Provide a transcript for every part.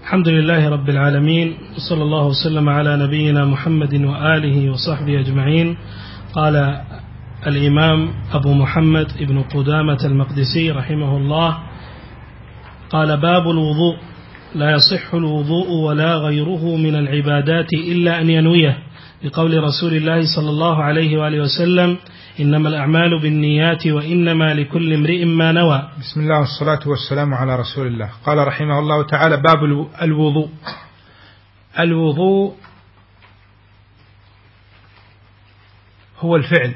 الحمد لله رب العالمين، وصلى الله وسلم على نبينا محمد وآله وصحبه أجمعين. قال الإمام أبو محمد ابن قدامة المقدسي رحمه الله: قال: باب الوضوء. لا يصح الوضوء ولا غيره من العبادات إلا أن ينويه، بقول رسول الله صلى الله عليه وآله وسلم: إنما الأعمال بالنيات وإنما لكل امرئ ما نوى. بسم الله والصلاة والسلام على رسول الله. قال رحمه الله تعالى: باب الوضوء. الوضوء هو الفعل،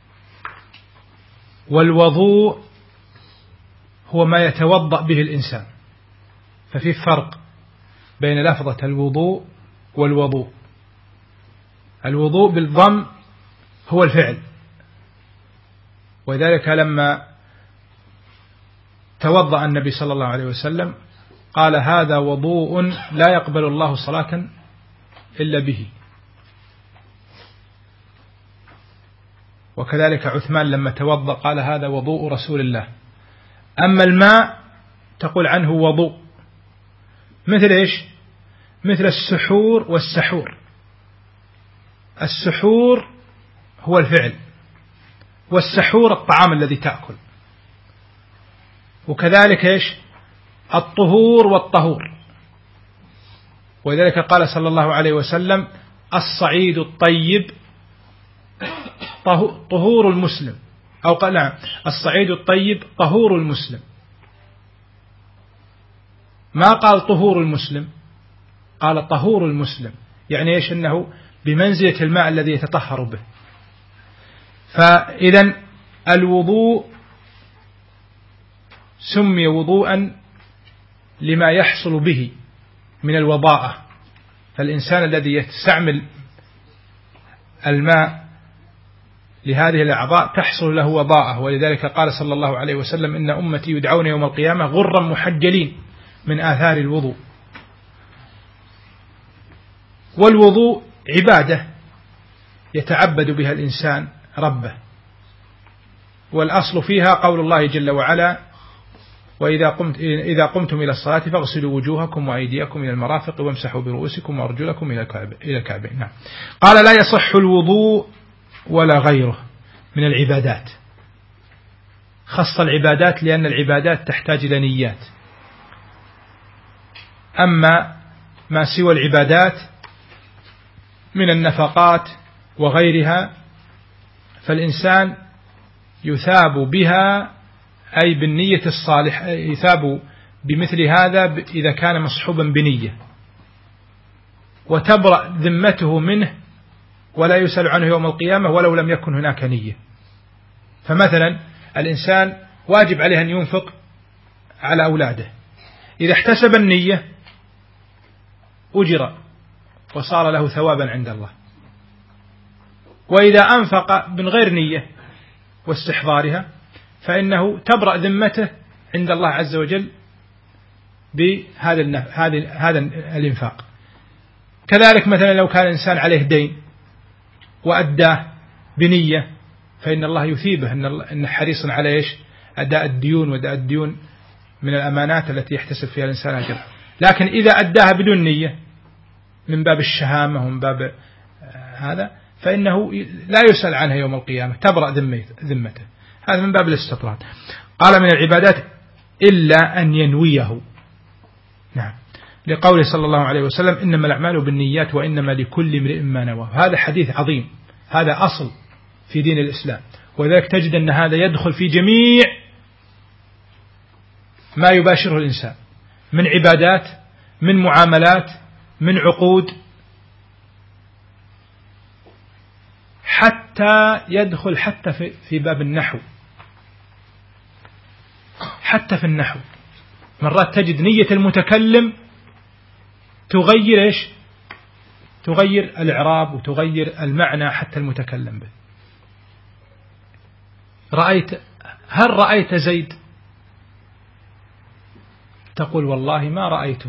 والوضوء هو ما يتوضأ به الإنسان، ففي فرق بين لفظة الوضوء والوضوء. الوضوء بالضم هو الفعل، وذلك لما توضأ النبي صلى الله عليه وسلم قال: هذا وضوء لا يقبل الله صلاة إلا به. وكذلك عثمان لما توضأ قال: هذا وضوء رسول الله. أما الماء تقول عنه وضوء، مثل إيش؟ مثل السحور والسحور. السحور هو الفعل، والسحور الطعام الذي تأكل. وكذلك إيش؟ الطهور والطهور. ولذلك قال صلى الله عليه وسلم: الصعيد الطيب طهور المسلم، أو قال نعم: الصعيد الطيب طهور المسلم. ما قال طهور المسلم، قال طهور المسلم، يعني إيش؟ أنه بمنزلة الماء الذي يتطهر به. فإذا الوضوء سمي وضوءا لما يحصل به من الوضاءة، فالإنسان الذي يستعمل الماء لهذه الأعضاء تحصل له وضاءة. ولذلك قال صلى الله عليه وسلم: إن أمتي يدعون يوم القيامة غرا محجلين من آثار الوضوء. والوضوء عبادة يتعبد بها الإنسان ربه، والأصل فيها قول الله جل وعلا: إذا قمتم إلى الصلاة فاغسلوا وجوهكم وأيديكم إلى المرافق وامسحوا برؤوسكم وأرجلكم إلى الكعبين. نعم. قال: لا يصح الوضوء ولا غيره من العبادات. خص العبادات لأن العبادات تحتاج إلى نيات. أما ما سوى العبادات من النفقات وغيرها فالإنسان يثاب بها، أي بالنية الصالحة، يثاب بمثل هذا إذا كان مصحوبا بنية، وتبرأ ذمته منه ولا يسأل عنه يوم القيامة ولو لم يكن هناك نية. فمثلا الإنسان واجب عليه أن ينفق على أولاده، إذا احتسب النية أجر وصار له ثوابا عند الله. وإذا أنفق من غير نية واستحضارها فإنه تبرأ ذمته عند الله عز وجل بهذا الإنفاق. كذلك مثلا لو كان الإنسان عليه دين وأداه بنية فإن الله يثيبه، إن حريص على إيش؟ أداء الديون، وأداء الديون من الأمانات التي يحتسب فيها الإنسان أجر. لكن إذا أداها بدون نية من باب الشهامة ومن باب هذا فإنه لا يسأل عنها يوم القيامة، تبرأ ذمته. هذا من باب الاستطراد. قال: من العبادات إلا أن ينويه. نعم، لقوله صلى الله عليه وسلم: إنما الأعمال بالنيات وإنما لكل امرئ ما نوى. هذا حديث عظيم، هذا أصل في دين الإسلام، وذلك تجد أن هذا يدخل في جميع ما يباشره الإنسان من عبادات، من معاملات، من عقود، حتى يدخل حتى في باب النحو. حتى في النحو مرات تجد نية المتكلم تغير إيش؟ تغير الإعراب وتغير المعنى حتى المتكلم به. هل رأيت زيد؟ تقول: والله ما رأيته.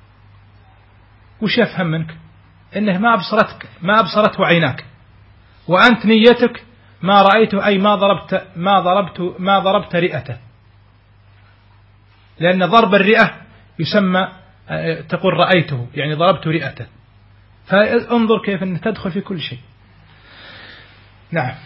وش يفهم منك؟ إنه ما أبصرته عيناك، وأنت نيتك ما رأيته، أي ما ضربت رئته، لأن ضرب الرئة يسمى تقول رأيته يعني ضربت رئته، فانظر كيف أن تدخل في كل شيء. نعم.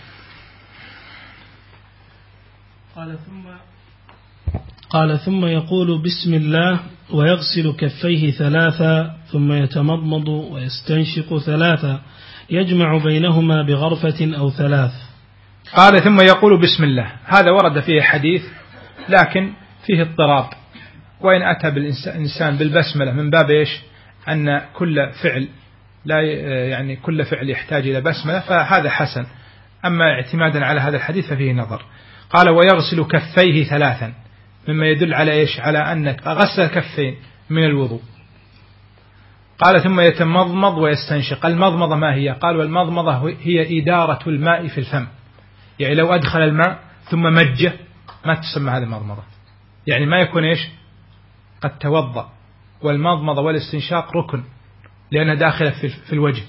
قال ثم يقول بسم الله ويغسل كفيه ثلاثا ثم يتمضمض ويستنشق ثلاثا يجمع بينهما بغرفة أو ثلاث. قال ثم يقول بسم الله، هذا ورد فيه حديث لكن فيه اضطراب، وإن أتى بالإنسان بالبسملة من باب إيش؟ أن كل فعل لا يعني كل فعل يحتاج إلى بسملة فهذا حسن، أما اعتمادا على هذا الحديث ففيه نظر. قال ويغسل كفيه ثلاثا، مما يدل على إيش؟ على أنك غسل كفين من الوضوء. قال ثم يتمضمض ويستنشق. المضمضة ما هي؟ قال والمضمضة هي إدارة الماء في الفم، يعني لو أدخل الماء ثم مجه ما تسمى هذه المضمضة، يعني ما يكون إيش؟ قد توضأ. والمضمضة والاستنشاق ركن لأنها داخلة في الوجه،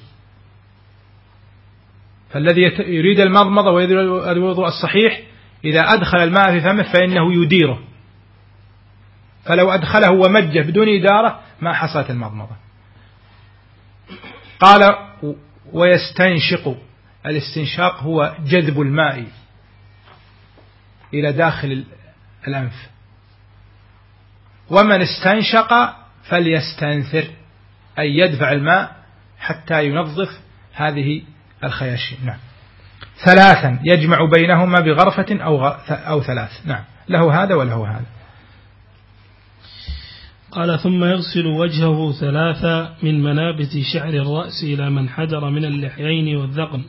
فالذي يريد المضمضة ويريد الوضوء الصحيح إذا أدخل الماء في فمه فإنه يديره، فلو أدخله ومجه بدون إدارة ما حصلت المضمضة. قال ويستنشق. الاستنشاق هو جذب الماء إلى داخل الأنف. ومن استنشق فليستنثر، أي يدفع الماء حتى ينظف هذه الخياشيم. نعم. ثلاثا يجمع بينهما بغرفة أو ثلاث. نعم، له هذا وله هذا. قال ثم يغسل وجهه ثلاثا من منابت شعر الرأس إلى من حدر من اللحيين والذقن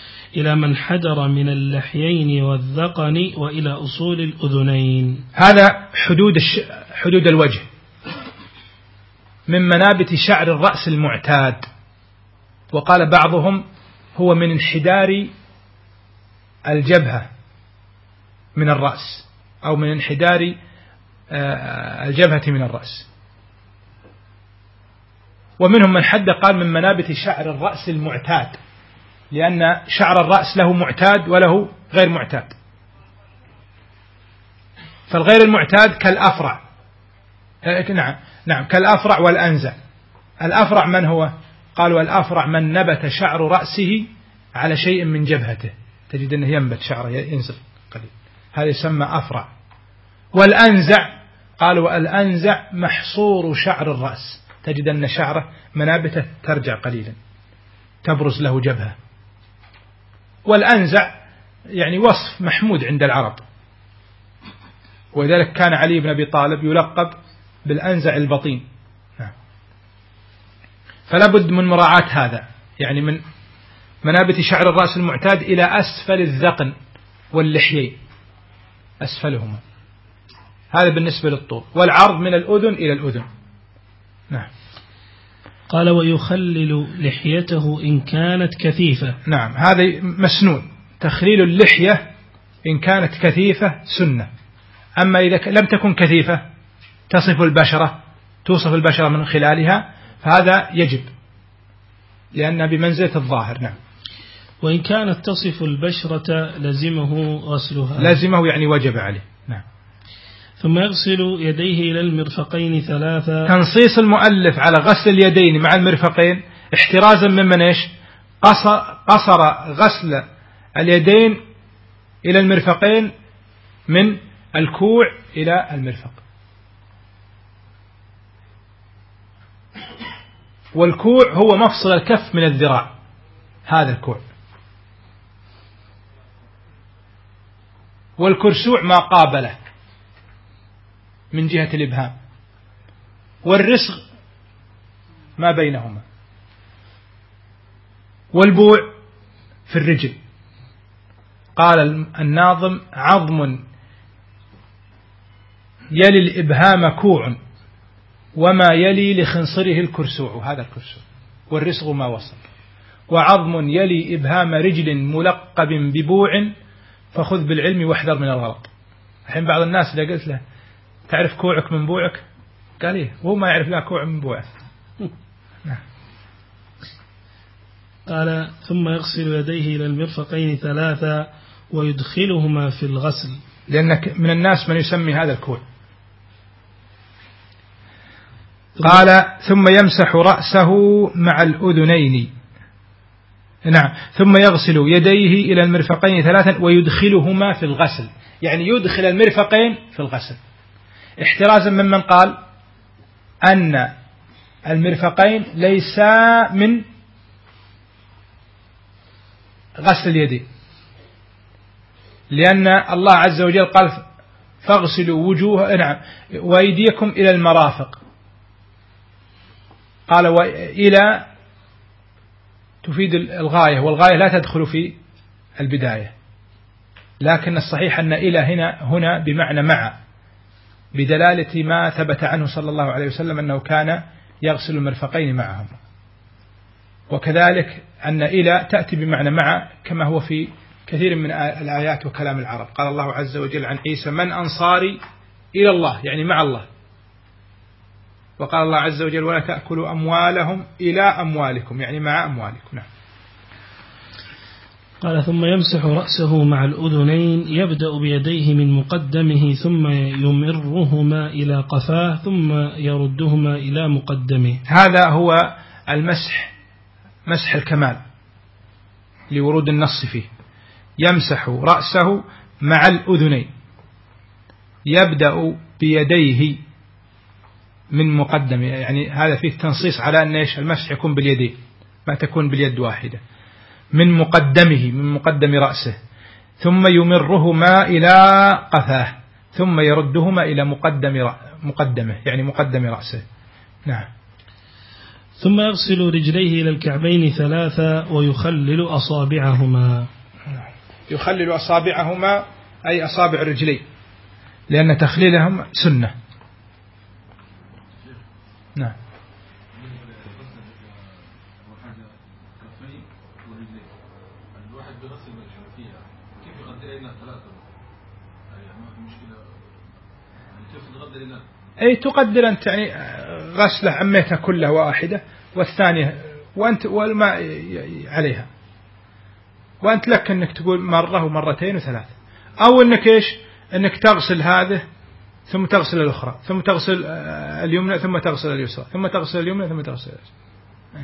وإلى أصول الأذنين. هذا حدود الوجه من منابت شعر الرأس المعتاد. وقال بعضهم هو من انحدار الجبهة من الرأس، أو من انحدار الجبهة من الرأس. ومنهم من حد قال من منابت شعر الرأس المعتاد، لأن شعر الرأس له معتاد وله غير معتاد. فالغير المعتاد كالأفرع، نعم كالأفرع والأنزع. الأفرع من هو؟ قالوا الأفرع من نبت شعر رأسه على شيء من جبهته، تجد أنه ينبت شعره ينزل قليل، هذا يسمى أفرع. والأنزع قالوا الأنزع محصور شعر الرأس، تجد أن شعره منابته ترجع قليلا تبرز له جبهة. والأنزع يعني وصف محمود عند العرب، ولذلك كان علي بن أبي طالب يلقب بالأنزع البطين. فلا بد من مراعاة هذا، يعني من منابت شعر الرأس المعتاد إلى أسفل الذقن واللحيين أسفلهما، هذا بالنسبة للطول. والعرض من الأذن إلى الأذن. نعم. قال ويخلل لحيته إن كانت كثيفة. نعم، هذا مسنون. تخليل اللحية إن كانت كثيفة سنة، أما إذا لم تكن كثيفة توصف البشرة من خلالها فهذا يجب، لأنها بمنزلة الظاهر. نعم. وإن كانت تصف البشرة لزمه غسلها. لزمه يعني وجب عليه. نعم. ثم يغسل يديه إلى المرفقين ثلاثا. تنصيص المؤلف على غسل اليدين مع المرفقين احترازا ممن إيش؟ قصر غسل اليدين إلى المرفقين من الكوع إلى المرفق. والكوع هو مفصل الكف من الذراع، هذا الكوع. والكرسوع ما قابله من جهة الإبهام، والرسغ ما بينهما، والبوع في الرجل. قال الناظم عظم يلي الإبهام كوع وما يلي لخنصره الكرسوع، هذا الكرسوع. والرسغ ما وصل. وعظم يلي إبهام رجل ملقب ببوع فخذ بالعلم واحذر من الغلط. الحين بعض الناس إذا قلت له تعرف كوعك من بوعك؟ قال إيه، وهو ما يعرف لا كوع من بوعه. قال ثم يغسل يديه إلى المرفقين ثلاثا ويدخلهما في الغسل، لأن من الناس من يسمي هذا الكوع. قال ثم يمسح رأسه مع الأذنين. نعم. ثم يغسل يديه إلى المرفقين 3 ويدخلهما في الغسل، يعني يدخل المرفقين في الغسل، احترازا ممن قال أن المرفقين ليس من غسل اليدين، لأن الله عز وجل قال فاغسلوا وجوه وأيديكم إلى المرافق، قال وإلى تفيد الغاية، والغاية لا تدخل في البداية، لكن الصحيح أن إلى هنا بمعنى مع، بدلالة ما ثبت عنه صلى الله عليه وسلم أنه كان يغسل المرفقين معهم. وكذلك أن إلى تأتي بمعنى مع كما هو في كثير من الآيات وكلام العرب. قال الله عز وجل عن عيسى من أنصاري إلى الله، يعني مع الله. وقال الله عز وجل ولا تأكلوا أموالهم إلى أموالكم، يعني مع أموالكم. نعم. قال ثم يمسح رأسه مع الأذنين، يبدأ بيديه من مقدمه ثم يمرهما إلى قفاه ثم يردهما إلى مقدمه. هذا هو المسح، مسح الكمال لورود النص فيه. يمسح رأسه مع الأذنين، يبدأ بيديه من مقدمه، يعني هذا فيه تنصيص على أن المسح يكون باليدين، ما تكون باليد واحدة، من مقدمه، من مقدم رأسه، ثم يمرهما إلى قفاه ثم يردهما إلى مقدمه، يعني مقدم رأسه. نعم. ثم يغسل رجليه إلى الكعبين 3 ويخلل أصابعهما. يخلل أصابعهما أي أصابع الرجلين، لأن تخليلهم سنة. نعم. أي تقدر أنت، يعني غسله عميتها كلها واحدة والثانية وأنت والماء عليها، وأنت لك أنك تقول مرة ومرتين وثلاث، أو أنك إيش، أنك تغسل هذه ثم تغسل الأخرى ثم تغسل اليمنى ثم تغسل اليسرى ثم تغسل اليمنى ثم تغسل اليسرى.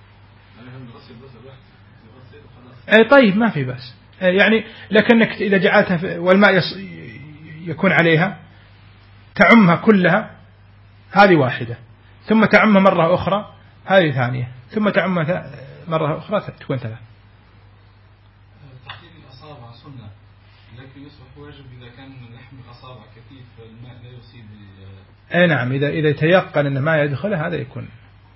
أي طيب ما في بس، يعني لكنك إذا جعلتها والماء يكون عليها تعمها كلها، هذه واحدة، ثم تعمها مرة أخرى هذه ثانية، ثم تعمها مرة أخرى تكون 3. تحديد الأصابع سنة، لكن يصبح واجب إذا كان لحم الأصابع كثيف فالماء لا يصيب. أي نعم، إذا تيقن أن ما يدخل هذا يكون.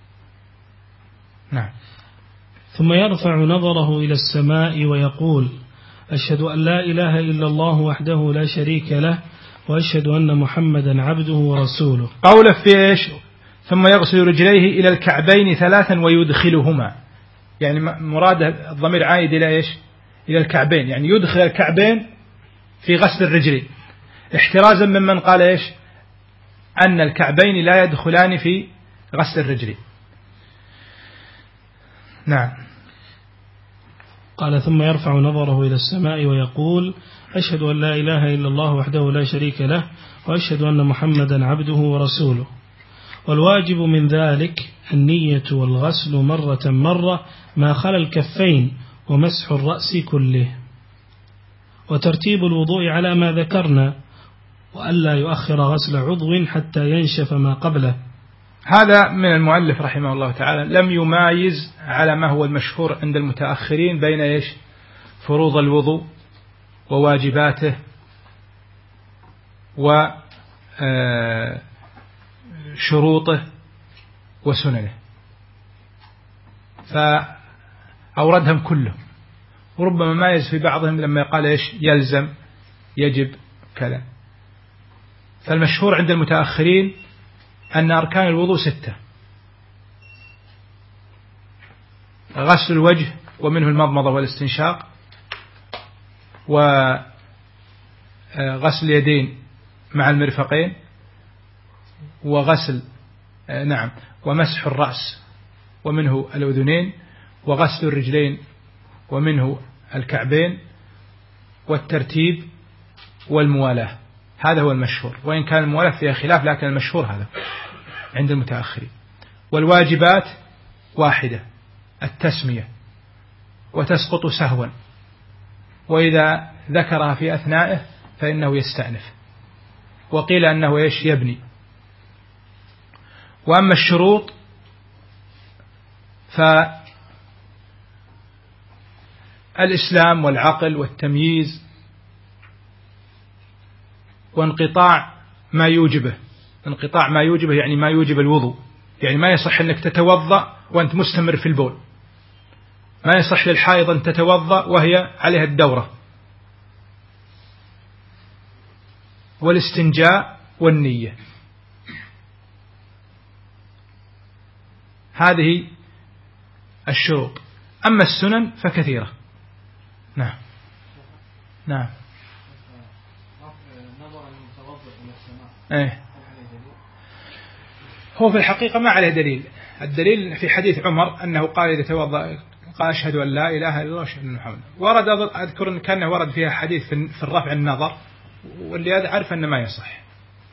نعم. ثم يرفع نظره إلى السماء ويقول أشهد أن لا إله إلا الله وحده لا شريك له وأشهد أن محمدا عبده ورسوله. قوله في إيش؟ ثم يغسل رجليه إلى الكعبين 3 ويدخلهما، يعني مراد الضمير عائد إلى إيش؟ إلى الكعبين، يعني يدخل الكعبين في غسل الرجلين، احترازا ممن قال إيش؟ أن الكعبين لا يدخلان في غسل الرجلين. نعم. قال ثم يرفع نظره إلى السماء ويقول أشهد أن لا إله إلا الله وحده لا شريك له وأشهد أن محمدا عبده ورسوله. والواجب من ذلك النية والغسل مرة ما خلا الكفين ومسح الرأس كله، وترتيب الوضوء على ما ذكرنا، وألا يؤخر غسل عضو حتى ينشف ما قبله. هذا من المؤلف رحمه الله تعالى لم يمايز على ما هو المشهور عند المتأخرين بين إيش؟ فروض الوضوء وواجباته وشروطه وسننه، فأوردهم كلهم، وربما مايز في بعضهم لما قال إيش؟ يلزم، يجب، كذا. فالمشهور عند المتأخرين أن أركان الوضوء 6: غسل الوجه ومنه المضمضة والاستنشاق، وغسل اليدين مع المرفقين، وغسل ومسح الرأس ومنه الأذنين، وغسل الرجلين ومنه الكعبين، والترتيب والموالاة. هذا هو المشهور، وإن كان الموالاة فيها خلاف لكن المشهور هذا. عند المتأخرين. والواجبات واحدة التسمية، وتسقط سهوا، وإذا ذكرها في أثنائه فإنه يستأنف، وقيل أنه يبني. وأما الشروط فالإسلام والعقل والتمييز وانقطاع ما يوجبه. انقطاع ما يوجبه يعني ما يوجب الوضوء، يعني ما يصح أنك تتوضأ وأنت مستمر في البول، ما يصح للحائض أن تتوضأ وهي عليها الدورة. والاستنجاء والنية، هذه الشروط. أما السنن فكثيرة. نعم نعم. هو في الحقيقة ما عليه دليل. الدليل في حديث عمر أنه قال إذا توضأ قال أشهد أن لا إله إلا الله وأشهد أن محمدا. ورد أذكر أن كان ورد فيها حديث في الرفع النظر، واللي أعرف أنه ما يصح.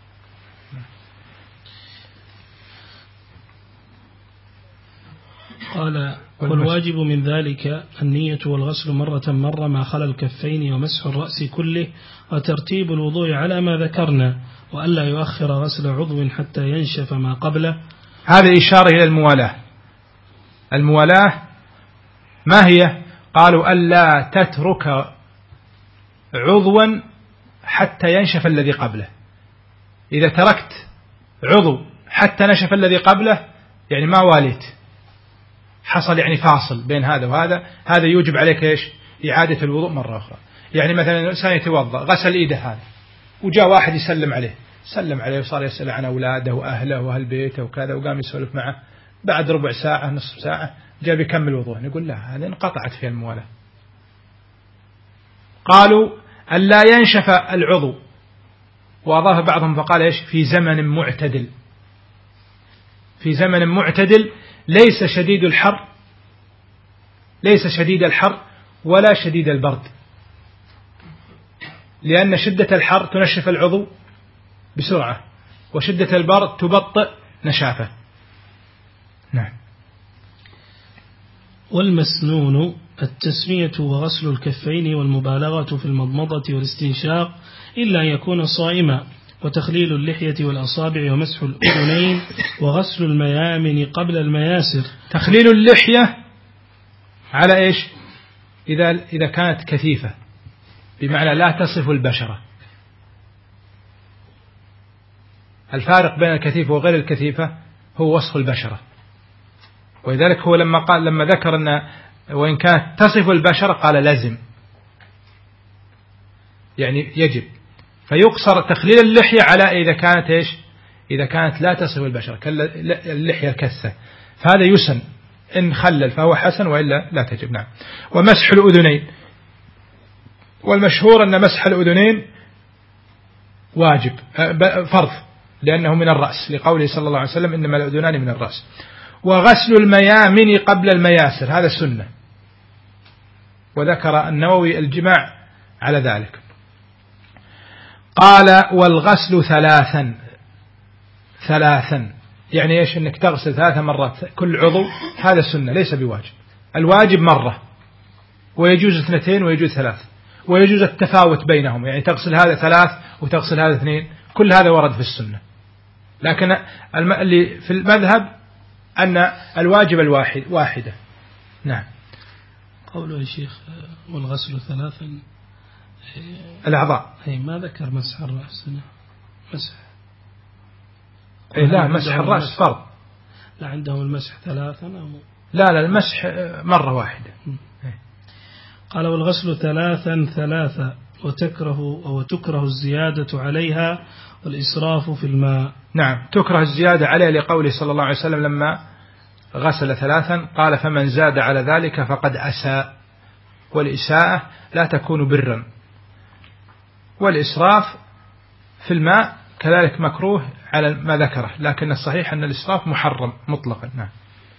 قال والواجب من ذلك النية والغسل مرة ما خلا الكفين ومسح الرأس كله وترتيب الوضوء على ما ذكرنا، وألا يؤخر غسل عضو حتى ينشف ما قبله. هذه إشارة إلى الموالاة. الموالاة ما هي؟ قالوا ألا تترك عضوا حتى ينشف الذي قبله. إذا تركت عضو حتى نشف الذي قبله يعني ما واليت، حصل يعني فاصل بين هذا وهذا، هذا يوجب عليك إعادة الوضوء مرة أخرى. يعني مثلا الإنسان يتوضأ غسل إيده هذا، وجاء واحد يسلم عليه، سلم عليه وصار يسأل عن أولاده وأهله وأهل بيته وكذا، وقام يسولف معه، بعد ربع ساعة نصف ساعة جاء بيكمل وضوء، نقول لا، هذا انقطعت فيه الموالاة. قالوا ألا ينشف العضو، وأضاف بعضهم فقال في زمن معتدل. في زمن معتدل ليس شديد الحر ولا شديد البرد، لأن شدة الحر تنشف العضو بسرعة، وشدة البرد تبطئ نشافه. نعم. والمسنون التسمية وغسل الكفين والمبالغة في المضمضة والاستنشاق إلا أن يكون صائما، وتخليل اللحية والأصابع ومسح الأذنين وغسل الميامن قبل المياسر. تخليل اللحية على إذا كانت كثيفة، بمعنى لا تصف البشرة. الفارق بين الكثيفة وغير الكثيفة هو وصف البشرة، ولذلك هو لما ذكر أن وإن كانت تصف البشرة قال لازم، يعني يجب. فيقصر تخليل اللحية على إذا كانت لا تصف البشرة كاللحية الكثة، فهذا يسن، إن خلل فهو حسن وإلا لا تجب. نعم. ومسح الأذنين، والمشهور أن مسح الأذنين واجب فرض، لأنه من الرأس، لقوله صلى الله عليه وسلم إنما الأذنان من الرأس. وغسل الميامن قبل المياسر هذا سنة، وذكر النووي الجماع على ذلك. قال والغسل ثلاثا يعني أنك تغسل 3 مرات كل عضو، هذا سنة ليس بواجب. الواجب مرة، ويجوز 2 ويجوز 3، ويجوز التفاوت بينهم، يعني تغسل هذا 3 وتغسل هذا 2، كل هذا ورد في السنة. لكن اللي في المذهب أن الواجب واحدة. نعم. قوله يا شيخ والغسل 3 الأعضاء، ما ذكر مسح الرأس. مسح لا، مسح الرأس فرض. لا عندهم المسح 3 أو لا المسح مرة واحدة. قال والغسل 3 وتكره الزيادة عليها والإسراف في الماء. نعم، تكره الزيادة عليها لقوله صلى الله عليه وسلم لما غسل 3 قال فمن زاد على ذلك فقد أساء، والإساءة لا تكون برا. والإسراف في الماء كذلك مكروه على ما ذكره، لكن الصحيح أن الإسراف محرم مطلقا. نعم.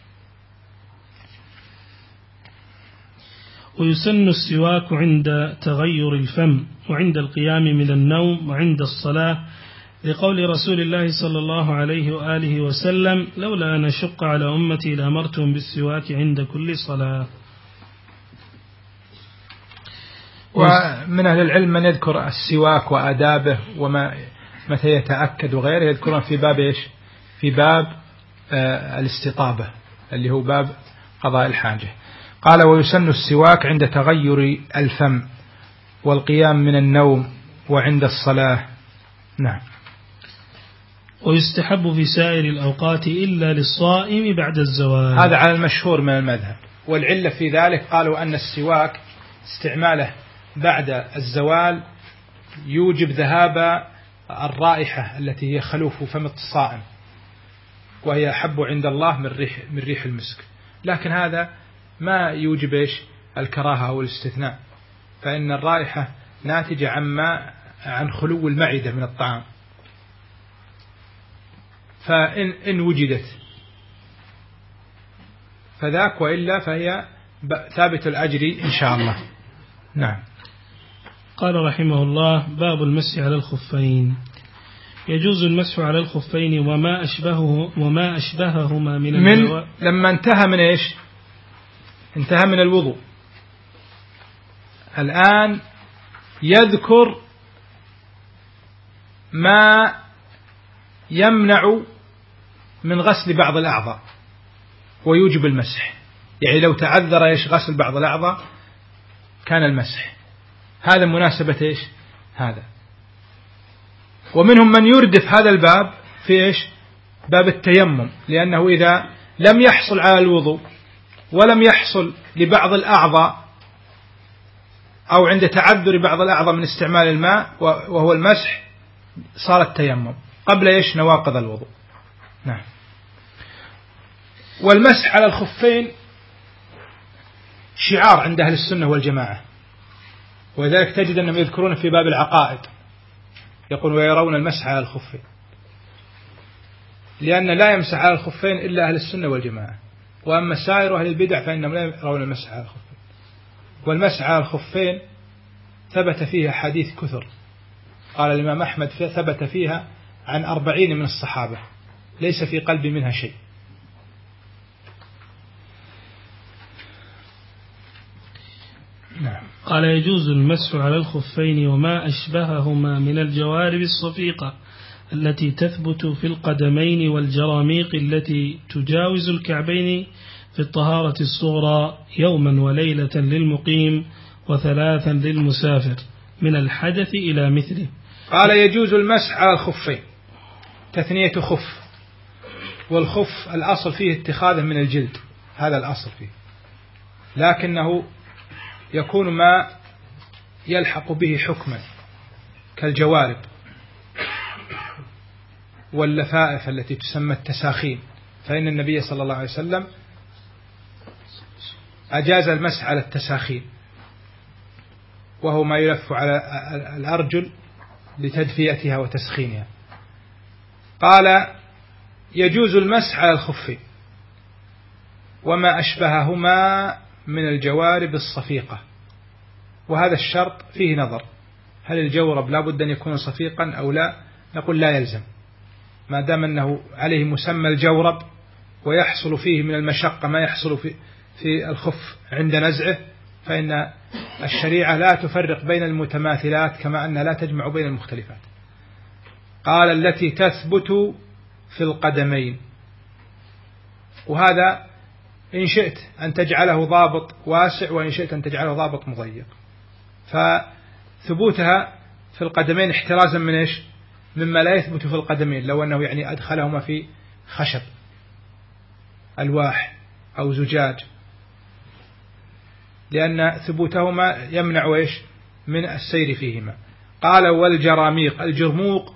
ويسن السواك عند تغير الفم، وعند القيام من النوم، وعند الصلاة لقول رسول الله صلى الله عليه وآله وسلم لولا أن أشق على أمتي لأمرتهم بالسواك عند كل صلاة. ومن أهل العلم من يذكر السواك وآدابه وما متى يتأكد وغيره يذكرون في باب إيش؟ في باب الاستطابة اللي هو باب قضاء الحاجة. قال ويسن السواك عند تغير الفم والقيام من النوم وعند الصلاة. نعم. ويستحب في سائر الأوقات إلا للصائم بعد الزوال. هذا على المشهور من المذهب، والعلة في ذلك قالوا أن السواك استعماله بعد الزوال يوجب ذهاب الرائحة التي هي خلوف فم الصائم، وهي أحب عند الله من ريح المسك، لكن هذا ما يوجب إيش؟ الكراهة أو الاستثناء، فإن الرائحة ناتجة عن خلو المعدة من الطعام، فإن وجدت فذاك، وإلا فهي ثابت الأجر إن شاء الله. نعم. قال رحمه الله باب المسح على الخفين. يجوز المسح على الخفين وما أشبههما من لما انتهى من إيش؟ انتهى من الوضوء، الآن يذكر ما يمنع من غسل بعض الأعضاء ويوجب المسح، يعني لو تعذر إيش؟ غسل بعض الأعضاء كان المسح. هذا مناسبة إيش؟ هذا. ومنهم من يردف هذا الباب في إيش؟ باب التيمم، لأنه إذا لم يحصل على الوضوء ولم يحصل لبعض الأعضاء أو عند تعذر بعض الأعضاء من استعمال الماء وهو المسح صار التيمم قبل إيش؟ نواقض الوضوء. نعم. والمسح على الخفين شعار عند أهل السنة والجماعة، وذلك تجد أنهم يذكرون في باب العقائد يقول ويرون المسح على الخفين، لأن لا يمسح على الخفين إلا أهل السنة والجماعة، وأما سائر أهل البدع فإنهم لا يرون المسح على الخفين. والمسح على الخفين ثبت فيها حديث كثر، قال الإمام أحمد ثبت فيها عن 40 من الصحابة ليس في قلبي منها شيء. نعم. قال يجوز المسح على الخفين وما أشبههما من الجوارب الصفيقة التي تثبت في القدمين والجراميق التي تجاوز الكعبين في الطهارة الصغرى يوما وليلة للمقيم وثلاثا للمسافر من الحدث إلى مثله. قال يجوز المسح على الخفين، تثنية خف، والخف الأصل فيه اتخاذه من الجلد، هذا الأصل فيه، لكنه يكون ما يلحق به حكما كالجوارب واللفائف التي تسمى التساخين، فإن النبي صلى الله عليه وسلم أجاز المسح على التساخين، وهو ما يلف على الأرجل لتدفئتها وتسخينها. قال يجوز المسح على الخفين وما أشبههما من الجوارب الصفيقة، وهذا الشرط فيه نظر، هل الجورب لا بد أن يكون صفيقا أو لا؟ نقول لا يلزم، ما دام أنه عليه مسمى الجورب ويحصل فيه من المشقة ما يحصل في الخف عند نزعه، فإن الشريعة لا تفرق بين المتماثلات كما أنها لا تجمع بين المختلفات. قال التي تثبت في القدمين، وهذا إن شئت أن تجعله ضابط واسع وإن شئت أن تجعله ضابط مضيق، فثبوتها في القدمين احترازا من إيش؟ مما لا يثبت في القدمين، لو أنه يعني أدخلهما في خشب ألواح أو زجاج، لأن ثبوتهما يمنع إيش؟ من السير فيهما. قال والجراميق، الجرموق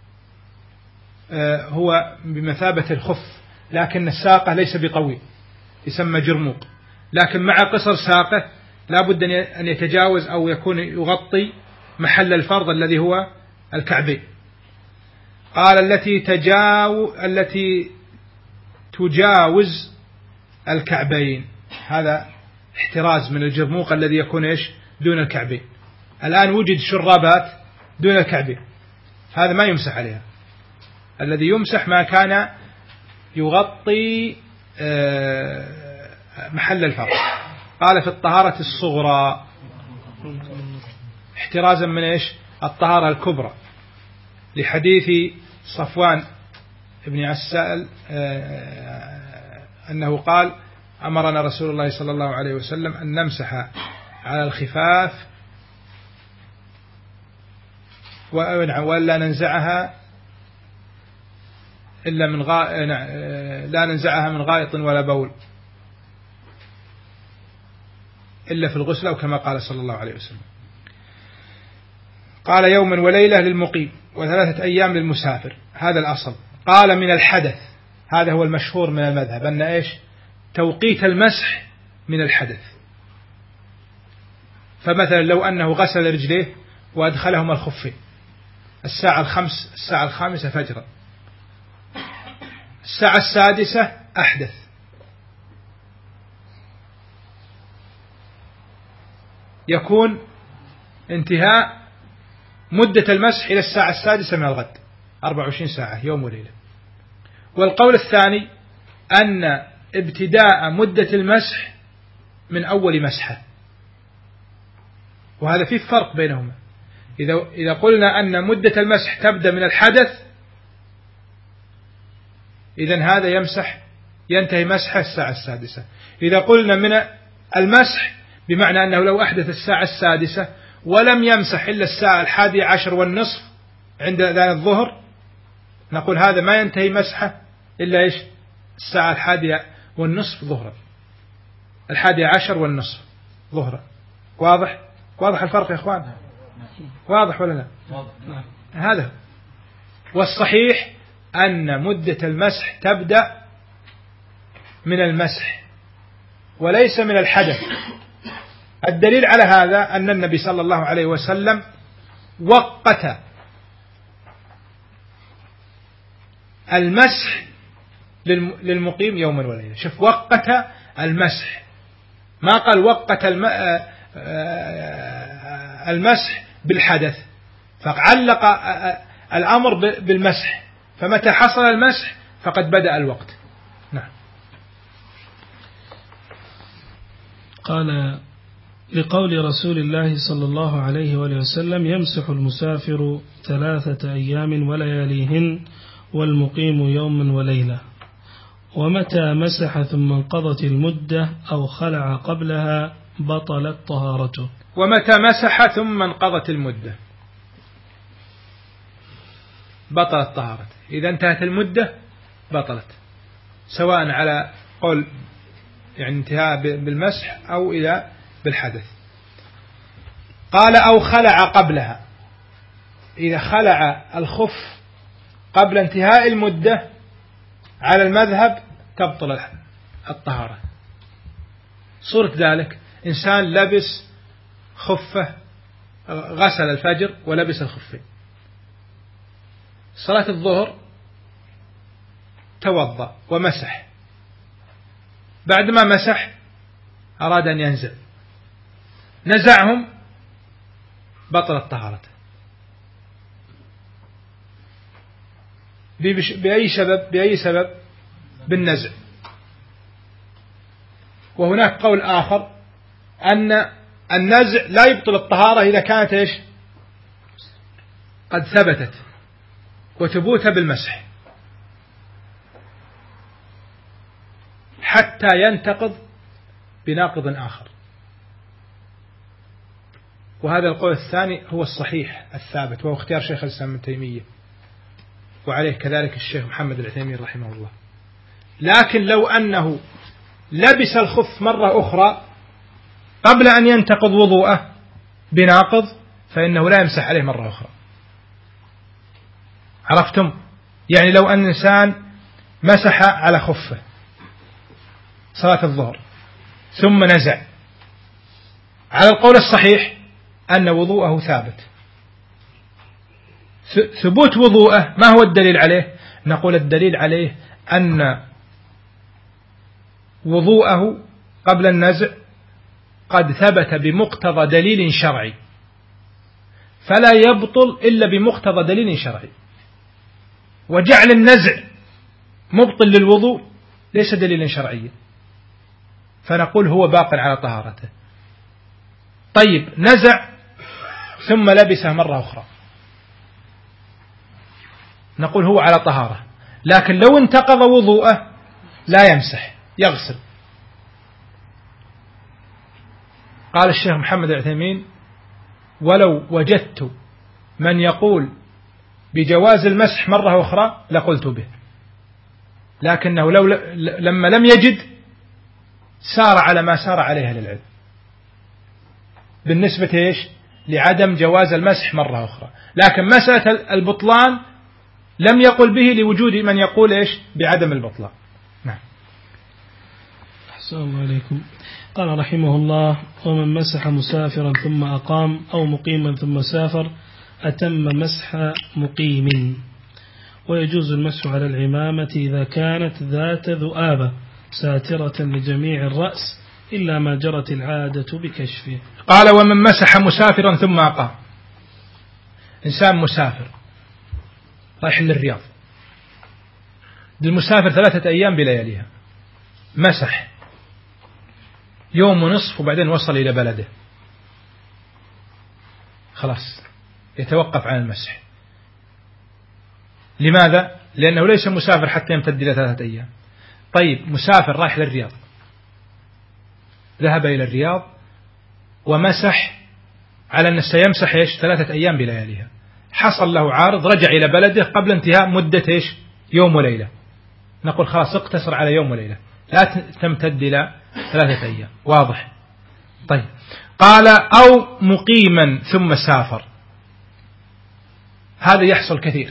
هو بمثابة الخف لكن الساقة ليس بطويل، يسمى جرموق، لكن مع قصر ساقه لا بد أن يتجاوز أو يكون يغطي محل الفرض الذي هو الكعبين. قال التي تجاوز الكعبين، هذا احتراز من الجرموق الذي يكون إيش؟ دون الكعبين. الآن وجد شرابات دون الكعبين، هذا ما يمسح عليها، الذي يمسح ما كان يغطي محل الفرج. قال في الطهارة الصغرى احترازا من إيش؟ الطهارة الكبرى، لحديث صفوان ابن عسال أنه قال أمرنا رسول الله صلى الله عليه وسلم أن نمسح على الخفاف ولا ننزعها إلا من لا ننزعها من غائط ولا بول إلا في الغسل، أو كما قال صلى الله عليه وسلم. قال يوما وليلة للمقيم و3 أيام للمسافر، هذا الأصل. قال من الحدث، هذا هو المشهور من المذهب، أن إيش؟ توقيت المسح من الحدث. فمثلا لو أنه غسل رجليه وأدخلهما الخفين الساعة 5 فجرا، الساعة 6 أحدث، يكون انتهاء مدة المسح إلى الساعة 6 من الغد، 24 ساعة يوم وليلة. والقول الثاني أن ابتداء مدة المسح من أول مسحة، وهذا فيه فرق بينهما. إذا قلنا أن مدة المسح تبدأ من الحدث، إذن هذا ينتهي مسحه الساعة 6. إذا قلنا من المسح بمعنى أنه لو أحدث الساعة 6 ولم يمسح إلا الساعة 11:30 عند أذان الظهر، نقول هذا ما ينتهي مسحه إلا إيش؟ الساعة 11:30 ظهرا، 11:10 ظهرا. واضح الفرق يا إخوان؟ واضح ولا لا؟ هذا. والصحيح أن مدة المسح تبدأ من المسح وليس من الحدث. الدليل على هذا أن النبي صلى الله عليه وسلم وقت المسح للمقيم يوما وليلة. شوف، وقت المسح، ما قال وقت المسح بالحدث، فعلق الأمر بالمسح، فمتى حصل المسح فقد بدأ الوقت. نعم. قال لقول رسول الله صلى الله عليه وآله وسلم يمسح المسافر 3 أيام ولياليهن والمقيم يوما وليلة. ومتى مسح ثم انقضت المدة أو خلع قبلها بطلت طهارته. ومتى مسح ثم انقضت المدة بطلت طهارته، إذا انتهت المدة بطلت، سواء على قول يعني انتهاء بالمسح أو إلى بالحدث. قال أو خلع قبلها، إذا خلع الخف قبل انتهاء المدة على المذهب تبطل الطهارة. صورة ذلك إنسان لبس خفه، غسل الفجر ولبس الخفين، صلاة الظهر توضأ ومسح، بعدما مسح أراد أن ينزع، نزعهم بطلت طهارته. بأي سبب؟ بالنزع. وهناك قول آخر أن النزع لا يبطل الطهارة إذا كانت إيش؟ قد ثبتت، وثبوتها بالمسح حتى ينتقض بناقض آخر. وهذا القول الثاني هو الصحيح الثابت، وهو اختيار شيخ الإسلام ابن تيمية، وعليه كذلك الشيخ محمد العثيمين رحمه الله. لكن لو أنه لبس الخف مرة أخرى قبل أن ينتقض وضوءه بناقض فإنه لا يمسح عليه مرة أخرى. عرفتم؟ يعني لو أن إنسان مسح على خفه صلاة الظهر ثم نزع، على القول الصحيح أن وضوءه ثابت. ثبوت وضوءه ما هو الدليل عليه؟ نقول الدليل عليه أن وضوءه قبل النزع قد ثبت بمقتضى دليل شرعي، فلا يبطل إلا بمقتضى دليل شرعي. وجعل النزع مبطل للوضوء ليس دليلا شرعيا، فنقول هو باق على طهارته. طيب نزع ثم لبسه مرة أخرى، نقول هو على طهارة، لكن لو انتقض وضوءه لا يمسح، يغسل. قال الشيخ محمد العثيمين: ولو وجدت من يقول بجواز المسح مرة أخرى لقلت به، لكنه لما لم يجد سار على ما سار عليه أهل العلم بالنسبة إيش؟ لعدم جواز المسح مرة أخرى. لكن مسألة البطلان لم يقل به لوجود من يقول إيش؟ بعدم البطلان. نعم. أحسن الله عليكم. قال رحمه الله: ومن مسح مسافرا ثم أقام أو مقيما ثم سافر أتم مسح مقيم. ويجوز المسح على العمامة إذا كانت ذات ذؤابة ساترة لجميع الرأس إلا ما جرت العادة بكشفه. قال: ومن مسح مسافرا ثم أقام. إنسان مسافر رايح للرياض، المسافر 3 أيام بلياليها، مسح يوم ونصف وبعدين وصل إلى بلده، خلاص يتوقف عن المسح. لماذا؟ لأنه ليس مسافر حتى يمتد إلى 3 أيام. طيب مسافر رايح للرياض، ذهب إلى الرياض ومسح على أن سيمسح إيش 3 أيام بلياليها، حصل له عارض رجع إلى بلده قبل انتهاء مدة إيش يوم وليلة، نقول خلاص اقتصر على يوم وليلة لا تمتد إلى 3 أيام. واضح؟ طيب قال: أو مقيما ثم سافر. هذا يحصل كثير،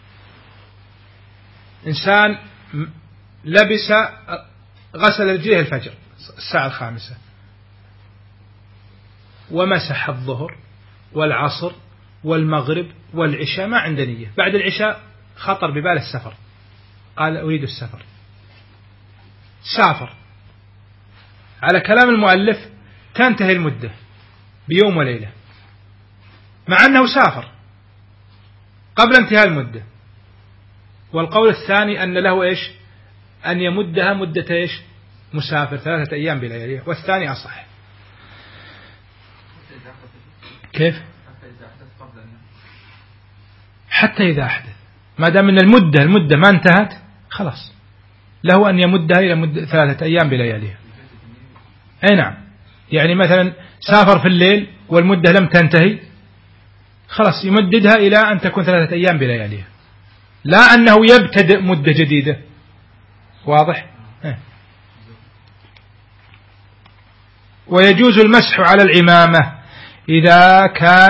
إنسان لبس غسل رجليه الفجر الساعة 5 ومسح الظهر والعصر والمغرب والعشاء ما عنده نية، بعد العشاء خطر بباله السفر، قال أريد السفر، سافر. على كلام المؤلف تنتهي المدة بيوم وليلة مع أنه سافر قبل انتهاء المدة. والقول الثاني أن له إيش؟ أن يمدها مدة إيش؟ مسافر 3 أيام بلياليها، والثاني أصح. كيف؟ حتى إذا أحدث، ما دام من المدة ما انتهت خلاص له أن يمدها إلى مدة 3 أيام بلياليها. أي نعم، يعني مثلا سافر في الليل والمدة لم تنتهي خلاص يمددها إلى أن تكون 3 أيام بلياليها، لا أنه يبتدئ مدة جديدة. واضح؟ ويجوز المسح على العمامة إذا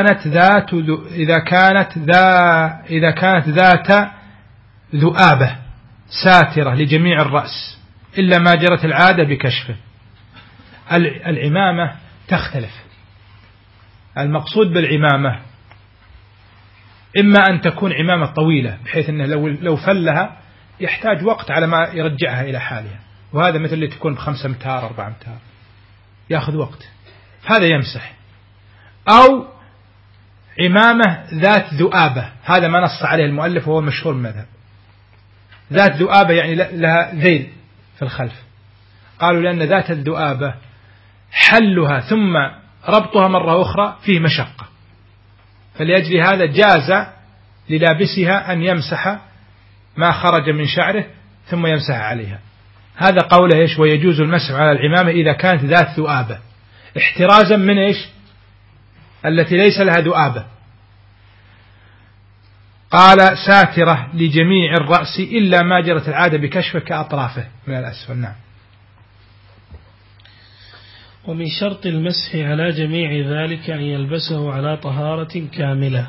كانت ذات ذؤابة ساترة لجميع الرأس إلا ما جرت العادة بكشفه. العمامة تختلف، المقصود بالعمامة إما أن تكون عمامة طويلة بحيث أنه لو فلها يحتاج وقت على ما يرجعها إلى حالها، وهذا مثل اللي تكون ب5 أمتار 4 أمتار يأخذ وقت، هذا يمسح. أو عمامة ذات ذؤابة، هذا ما نص عليه المؤلف وهو مشهور المذهب، ذات ذؤابة يعني لها ذيل في الخلف، قالوا لأن ذات الذؤابة حلها ثم ربطها مرة أخرى فيه مشقة، فلأجل هذا جاز للابسها أن يمسح ما خرج من شعره ثم يمسح عليها. هذا قوله إيش؟ ويجوز المسح على العمامة إذا كانت ذات ذؤابة، احترازا من إيش؟ التي ليس لها ذؤابة. قال ساترة لجميع الرأس إلا ما جرت العادة بكشفه كأطرافه من الأسفل. نعم. ومن شرط المسح على جميع ذلك أن يلبسه على طهارة كاملة.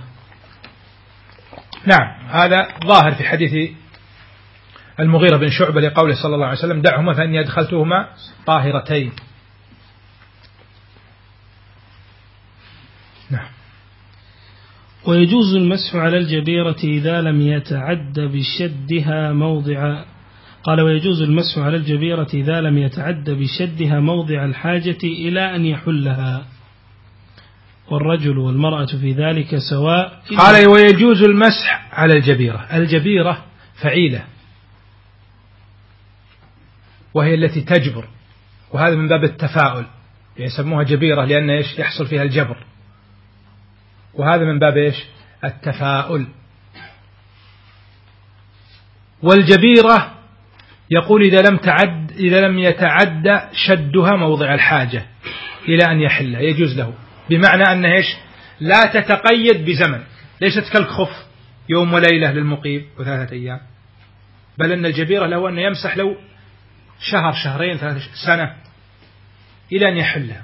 نعم، هذا ظاهر في حديث المغيرة بن شعبة لقوله صلى الله عليه وسلم: دعهما فإني أدخلتهما طاهرتين. نعم. ويجوز المسح على الجبيرة إذا لم يتعد بشدها موضع. قال: ويجوز المسح على الجبيرة إذا لم يتعد بشدها موضع الحاجة إلى أن يحلها، والرجل والمرأة في ذلك سواء. قال: ويجوز المسح على الجبيرة. الجبيرة فعيلة، وهي التي تجبر، وهذا من باب التفاؤل، يعني يسموها جبيرة لأن إيش يحصل فيها الجبر، وهذا من باب إيش التفاؤل. والجبيرة يقول إذا لم يتعدى شدها موضع الحاجة إلى أن يحل، يجوز له، بمعنى أن إيش لا تتقيد بزمن، ليست كالخف يوم وليلة للمقيم و3 أيام، بل أن الجبيرة له أن يمسح لو شهر، شهرين، 3 سنة إلى أن يحلها.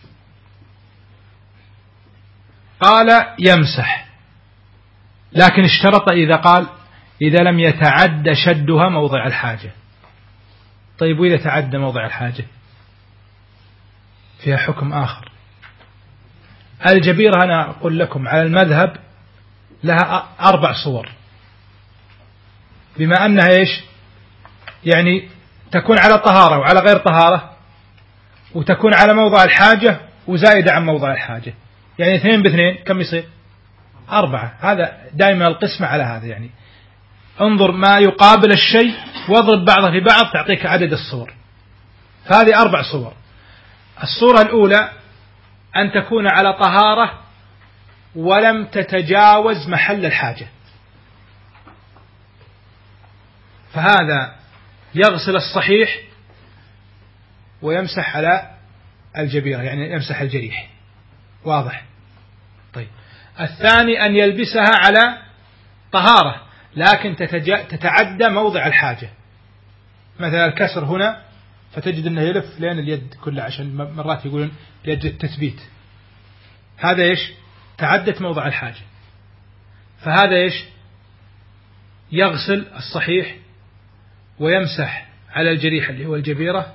قال يمسح، لكن اشترط إذا قال إذا لم يتعد شدها موضع الحاجة. طيب وإذا تعدى موضع الحاجة فيها حكم آخر. الجبيرة أنا أقول لكم على المذهب لها 4 صور، بما أنها إيش يعني تكون على طهارة وعلى غير طهارة، وتكون على موضع الحاجة وزائدة عن موضع الحاجة، يعني 2 ب2 كم يصير 4. هذا دائما القسمة على هذا، يعني انظر ما يقابل الشيء واضرب بعضه في بعض تعطيك عدد الصور. فهذه 4 صور. الصورة الأولى أن تكون على طهارة ولم تتجاوز محل الحاجة، فهذا يغسل الصحيح ويمسح على الجبيرة، يعني يمسح الجريح، واضح. طيب الثاني أن يلبسها على طهارة لكن تتعدى موضع الحاجة، مثلا الكسر هنا فتجد أنه يلف لين اليد كلها، عشان مرات يقولون لأجل التثبيت، هذا إيش تعدت موضع الحاجة، فهذا إيش يغسل الصحيح ويمسح على الجريح اللي هو الجبيرة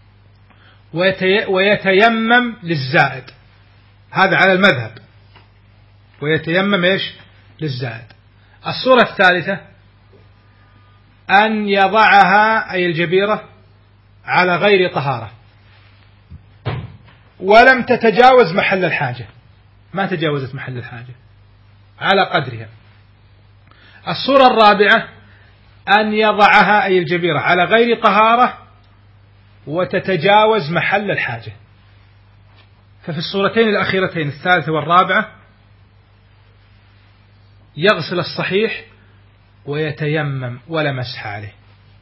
ويتيمم للزائد، هذا على المذهب، ويتيمم إيش للزائد. الصورة الثالثة أن يضعها أي الجبيرة على غير طهارة ولم تتجاوز محل الحاجة، ما تجاوزت محل الحاجة، على قدرها. الصورة الرابعة أن يضعها أي الجبيرة على غير طهارة وتتجاوز محل الحاجة. ففي الصورتين الأخيرتين الثالثة والرابعة يغسل الصحيح ويتيمم ولا مسح عليه.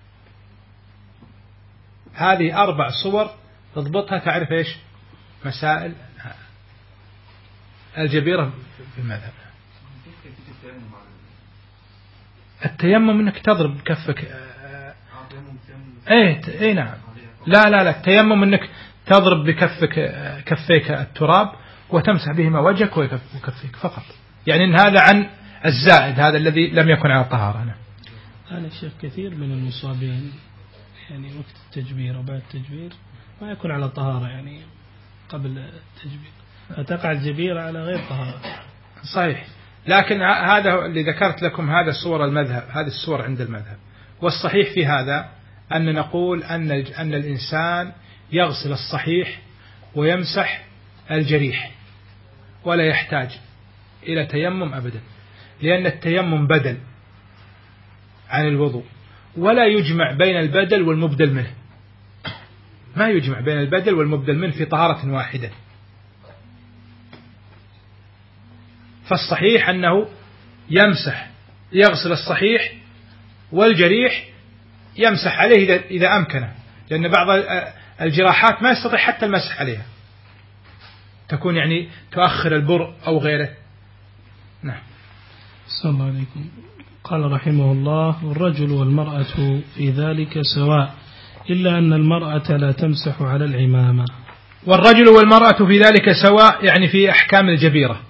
هذه 4 صور تضبطها تعرف إيش مسائل الجبيرة في المذهب. التيمم انك تضرب كفك، اي نعم، لا التيمم انك تضرب كفيك التراب وتمسح بهما وجهك وكفيك فقط، يعني ان هذا عن الزائد، هذا الذي لم يكن على الطهارة. أنا الشيخ كثير من المصابين يعني وقت التجبير وبعد التجبير ما يكون على طهارة، يعني قبل التجبير فتقع الجبيرة على غير طهارة. صحيح، لكن هذا اللي ذكرت لكم هذا صور المذهب، هذه الصور عند المذهب. والصحيح في هذا أن نقول أن الإنسان يغسل الصحيح ويمسح الجريح ولا يحتاج إلى تيمم أبدا، لأن التيمم بدل عن الوضوء، ولا يجمع بين البدل والمبدل منه، ما يجمع بين البدل والمبدل منه في طهارة واحدة. فالصحيح أنه يغسل الصحيح والجريح يمسح عليه إذا أمكنه، لأن بعض الجراحات ما يستطيع حتى المسح عليها، تكون يعني تؤخر البرء أو غيره. نعم. صلى الله عليكم. قال رحمه الله: والرجل والمرأة في ذلك سواء إلا أن المرأة لا تمسح على العمامة. والرجل والمرأة في ذلك سواء يعني في أحكام الجبيرة.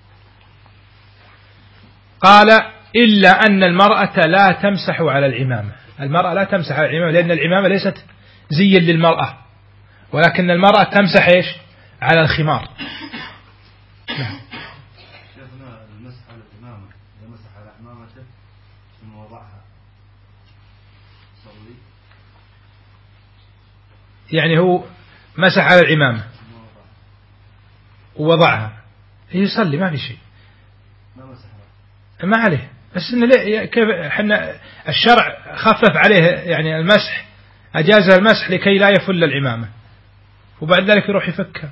قال إلا أن المرأة لا تمسح على العمامة، المرأة لا تمسح على العمامة لأن العمامة ليست زيا للمرأة، ولكن المرأة تمسح إيش على الخمار. نعم. المسح على العمامة إذا مسح على عمامته ثم وضعها صلي، يعني هو مسح على العمامة ووضعها يصلي ما في شيء، ما عليه بس إن كيف إحنا الشرع خفف عليه يعني المسح، أجاز المسح لكي لا يفل العمامة وبعد ذلك يروح يفكها.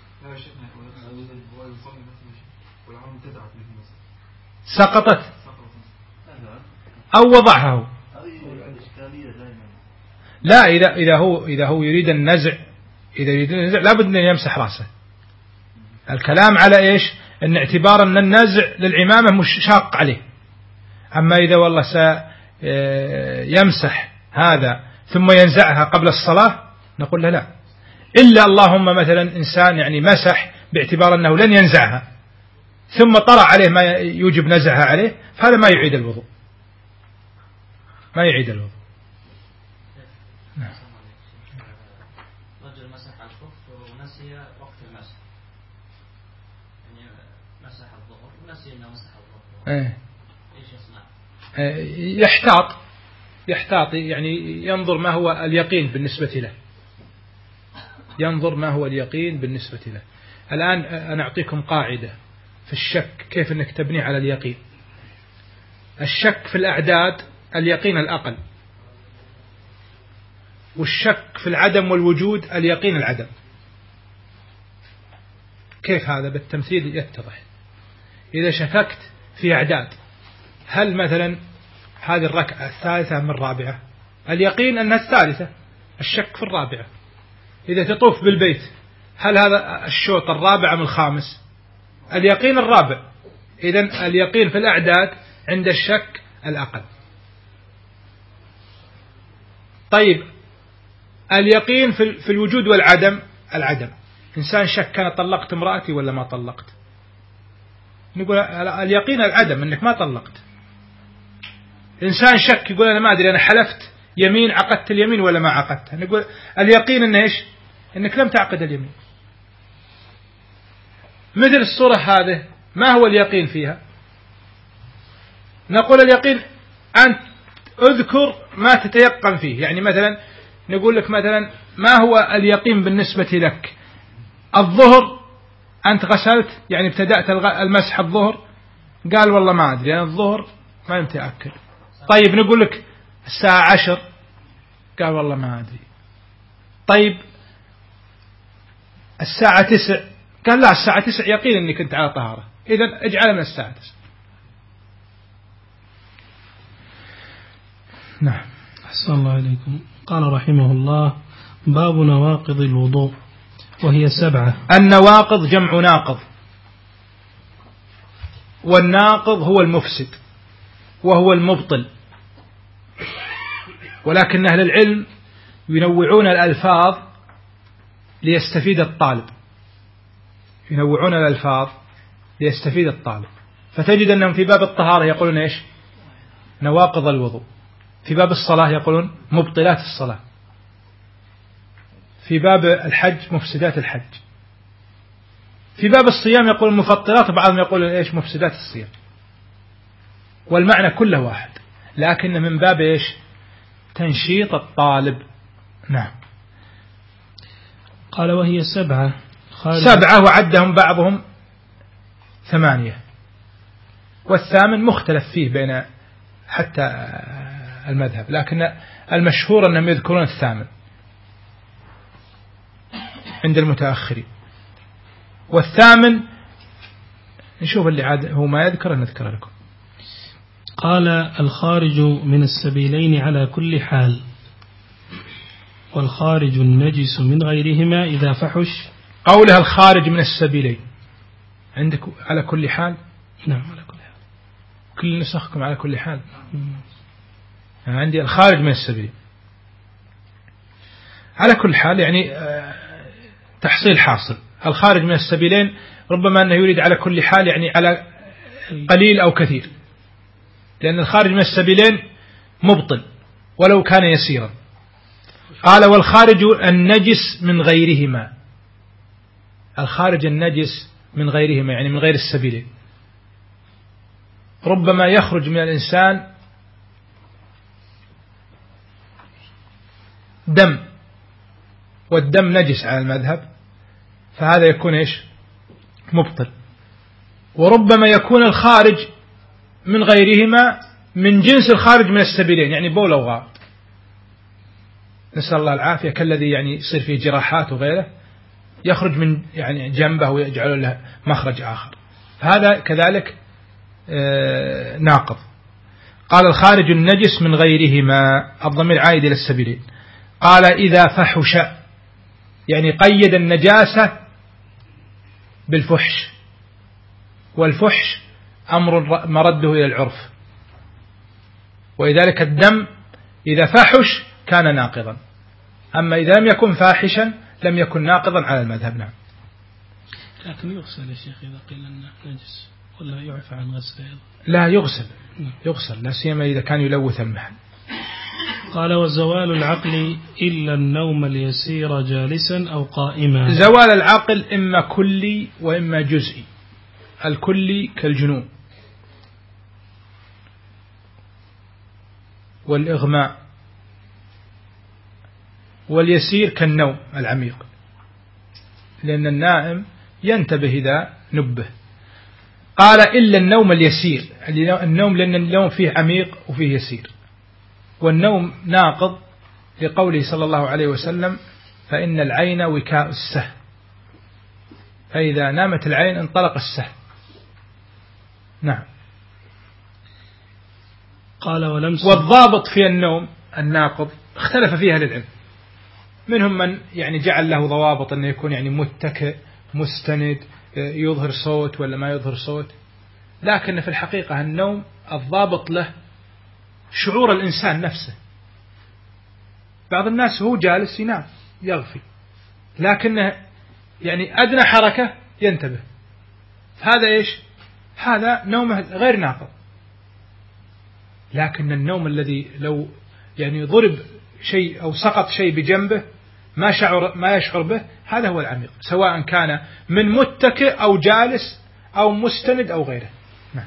سقطت أو وضعها. لا، إذا هو يريد النزع، لابد أن يمسح رأسه. الكلام على إيش؟ أن اعتبار أن النزع للعمامة مش شاق عليه. أما إذا والله سيمسح هذا ثم ينزعها قبل الصلاة نقول له لا، إلا اللهم مثلا إنسان يعني مسح باعتبار أنه لن ينزعها ثم طرأ عليه ما يوجب نزعها عليه، فهذا ما يعيد الوضوء، ما يعيد الوضوء. رجل مسح الكف ونسي وقت المسح، يعني مسح الظهر ونسي أنه مسح الظهر، إيش يصنع؟ يحتاط يعني ينظر ما هو اليقين بالنسبة له، ينظر ما هو اليقين بالنسبة له. الآن أنا أعطيكم قاعدة في الشك كيف أنك تبني على اليقين. الشك في الأعداد اليقين الأقل، والشك في العدم والوجود اليقين العدم. كيف هذا؟ بالتمثيل يتضح. إذا شككت في أعداد، هل مثلا هذه الركعة الثالثة من الرابعة، اليقين أنها الثالثة، الشك في الرابعة. إذا تطوف بالبيت، هل هذا الشوط الرابع من الخامس، اليقين الرابع. إذن اليقين في الأعداد عند الشك الأقل. طيب اليقين في الوجود والعدم العدم. إنسان شك أنا طلقت امرأتي ولا ما طلقت، نقول اليقين العدم أنك ما طلقت. إنسان شك يقول أنا ما أدري أنا حلفت يمين عقدت اليمين ولا ما عقدتها، نقول اليقين أنه إيش؟ أنك لم تعقد اليمين. مثل الصورة هذه ما هو اليقين فيها؟ نقول اليقين أن أذكر ما تتيقن فيه. يعني مثلا نقول لك مثلا ما هو اليقين بالنسبة لك؟ الظهر أنت غسلت يعني ابتدأت المسح الظهر، قال والله ما أدري أنا الظهر ما متأكد. طيب نقول لك الساعة 10، قال والله ما أدري. طيب الساعة 9، قال لا الساعة 9 يقين أني كنت على طهارة، إذن اجعل من الساعة 9. نعم. أحسن الله عليكم. قال رحمه الله: باب نواقض الوضوء وهي 7. النواقض جمع ناقض، والناقض هو المفسد وهو المبطل، ولكن أهل العلم ينوعون الألفاظ ليستفيد الطالب، ينوعون الألفاظ ليستفيد الطالب. فتجد أنهم في باب الطهارة يقولون إيش؟ نواقض الوضوء. في باب الصلاة يقولون مبطلات الصلاة. في باب الحج مفسدات الحج. في باب الصيام يقول مفطرات، وبعضهم يقول إيش؟ مفسدات الصيام. والمعنى كله واحد، لكن من باب إيش؟ تنشيط الطالب. نعم. قال وهي 7 وعدهم بعضهم 8، والثامن مختلف فيه بين حتى المذهب، لكن المشهور أنهم يذكرون الثامن عند المتأخرين. والثامن نشوف اللي عاد هو ما يذكر نذكر لكم. قال: الخارج من السبيلين على كل حال، والخارج النجس من غيرهما إذا فحش. قولها الخارج من السبيلين عندك على كل حال؟ نعم على كل حال. كل نسخكم على كل حال. عندي الخارج من السبيل على كل حال، يعني تحصيل حاصل. الخارج من السبيلين ربما أنه يريد على كل حال، يعني على قليل أو كثير، لأن الخارج من السبيلين مبطل ولو كان يسيرا. قال: والخارج النجس من غيرهما. الخارج النجس من غيرهما يعني من غير السبيلين. ربما يخرج من الإنسان دم، والدم نجس على المذهب، فهذا يكون إيش؟ مبطل. وربما يكون الخارج من غيرهما من جنس الخارج من السبيلين، يعني بول أو غائط، نسأل الله العافية، كالذي يعني يصير فيه جراحات وغيره يخرج من يعني جنبه ويجعل له مخرج آخر، هذا كذلك ناقض. قال الخارج النجس من غيرهما، الضمير عائد إلى السبيلين. قال إذا فحش، يعني قيد النجاسة بالفحش، والفحش أمر مرده إلى العرف، ولذلك الدم إذا فحش كان ناقضا، أما إذا لم يكن فاحشا لم يكن ناقضا على المذهب. نعم. لكن يغسل يا شيخ إذا قيل أنه نجس، ولا يعفى عن غسله؟ لا، يغسل لا سيما إذا كان يلوث المحل. قال وزوال العقل إلا النوم اليسير جالسا أو قائما. زوال العقل إما كلي وإما جزئي. الكلي كالجنون والإغماء، واليسير كالنوم العميق، لأن النائم ينتبه إذا نبه. قال إلا النوم اليسير، النوم لأن النوم فيه عميق وفيه يسير، والنوم ناقض لقوله صلى الله عليه وسلم فإن العين وكاء السه، فإذا نامت العين انطلق السه. نعم. قال ولمس. والضابط في النوم الناقض اختلف فيها أهل العلم، منهم من يعني جعل له ضوابط أنه يكون يعني متكئ مستند يظهر صوت ولا ما يظهر صوت، لكن في الحقيقة النوم الضابط له شعور الإنسان نفسه. بعض الناس هو جالس ينام يغفي، لكنه يعني أدنى حركة ينتبه، هذا إيش؟ هذا نومه غير ناقض. لكن النوم الذي لو يعني ضرب شيء أو سقط شيء بجنبه ما يشعر به، هذا هو العميق، سواء كان من متكئ أو جالس أو مستند أو غيره. نعم.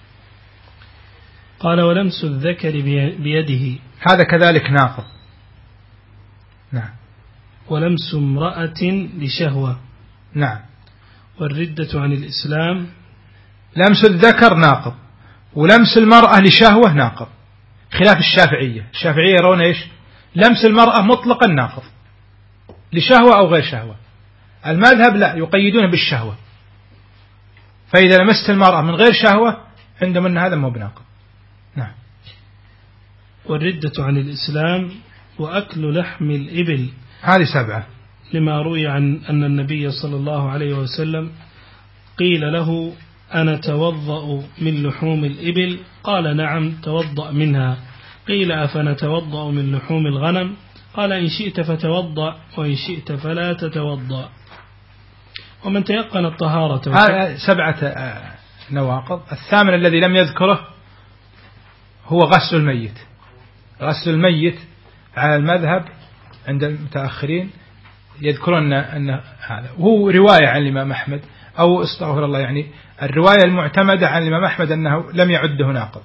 قال ولمس الذكر بيده، هذا كذلك ناقض. نعم. ولمس امرأة لشهوة. نعم. والردة عن الإسلام. لمس الذكر ناقض، ولمس المرأة لشهوة ناقض، خلاف الشافعية. الشافعية يرون إيش؟ لمس المرأة مطلقا ناقض لشهوة أو غير شهوة. المذهب لا، يقيدون بالشهوة، فإذا لمست المرأة من غير شهوة عندهم أن هذا مو بناقض. نعم. والردة عن الإسلام. وأكل لحم الإبل، هذه 7، لما روي عن أن النبي صلى الله عليه وسلم قيل له أنا توضأ من لحوم الإبل؟ قال نعم توضأ منها. قيل أفنتوضأ من لحوم الغنم؟ قال إن شئت فتوضأ وإن شئت فلا تتوضأ. ومن تيقن الطهارة. 7 نواقض. 8 الذي لم يذكره هو غسل الميت. غسل الميت على المذهب عند المتأخرين يذكرون أن هذا، وهو رواية عن الإمام أحمد، أو استغفر الله، يعني الرواية المعتمدة عن الإمام أحمد أنه لم يعده ناقض،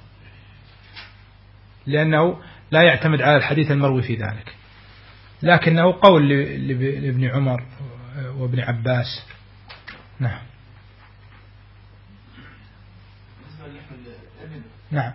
لأنه لا يعتمد على الحديث المروي في ذلك، لكنه قول لابن عمر وابن عباس. نعم. نعم.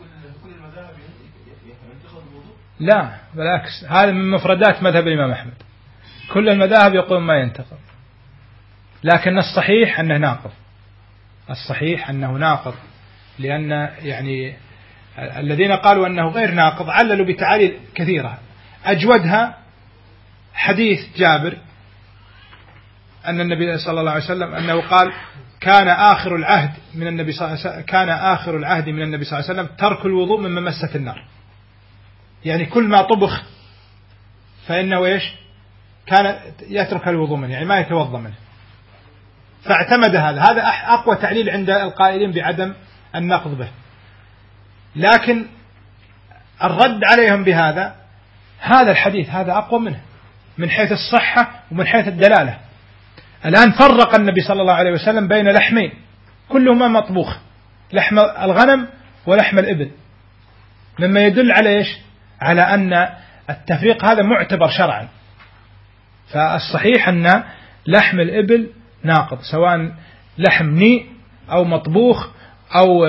لا بالعكس، هذا من مفردات مذهب الإمام أحمد، كل المذاهب يقول ما ينتقض، لكن الصحيح أنه ناقض. الصحيح أنه ناقض، لأن يعني الذين قالوا أنه غير ناقض عللوا بتعاليل كثيرة، أجودها حديث جابر أن النبي صلى الله عليه وسلم أنه قال كان آخر العهد من النبي صلى الله عليه وسلم ترك الوضوء مما مست النار، يعني كل ما طبخ فإنه إيش كان يترك الوضوء منه، يعني ما يتوضأ منه، فاعتمد هذا أقوى تعليل عند القائلين بعدم النقض به. لكن الرد عليهم بهذا، هذا الحديث هذا أقوى منه من حيث الصحة ومن حيث الدلالة. الآن فرق النبي صلى الله عليه وسلم بين لحمين كلهما مطبوخ، لحم الغنم ولحم الإبل، مما يدل على إيش؟ على أن التفريق هذا معتبر شرعا. فالصحيح أن لحم الإبل ناقض، سواء لحم نيء أو مطبوخ أو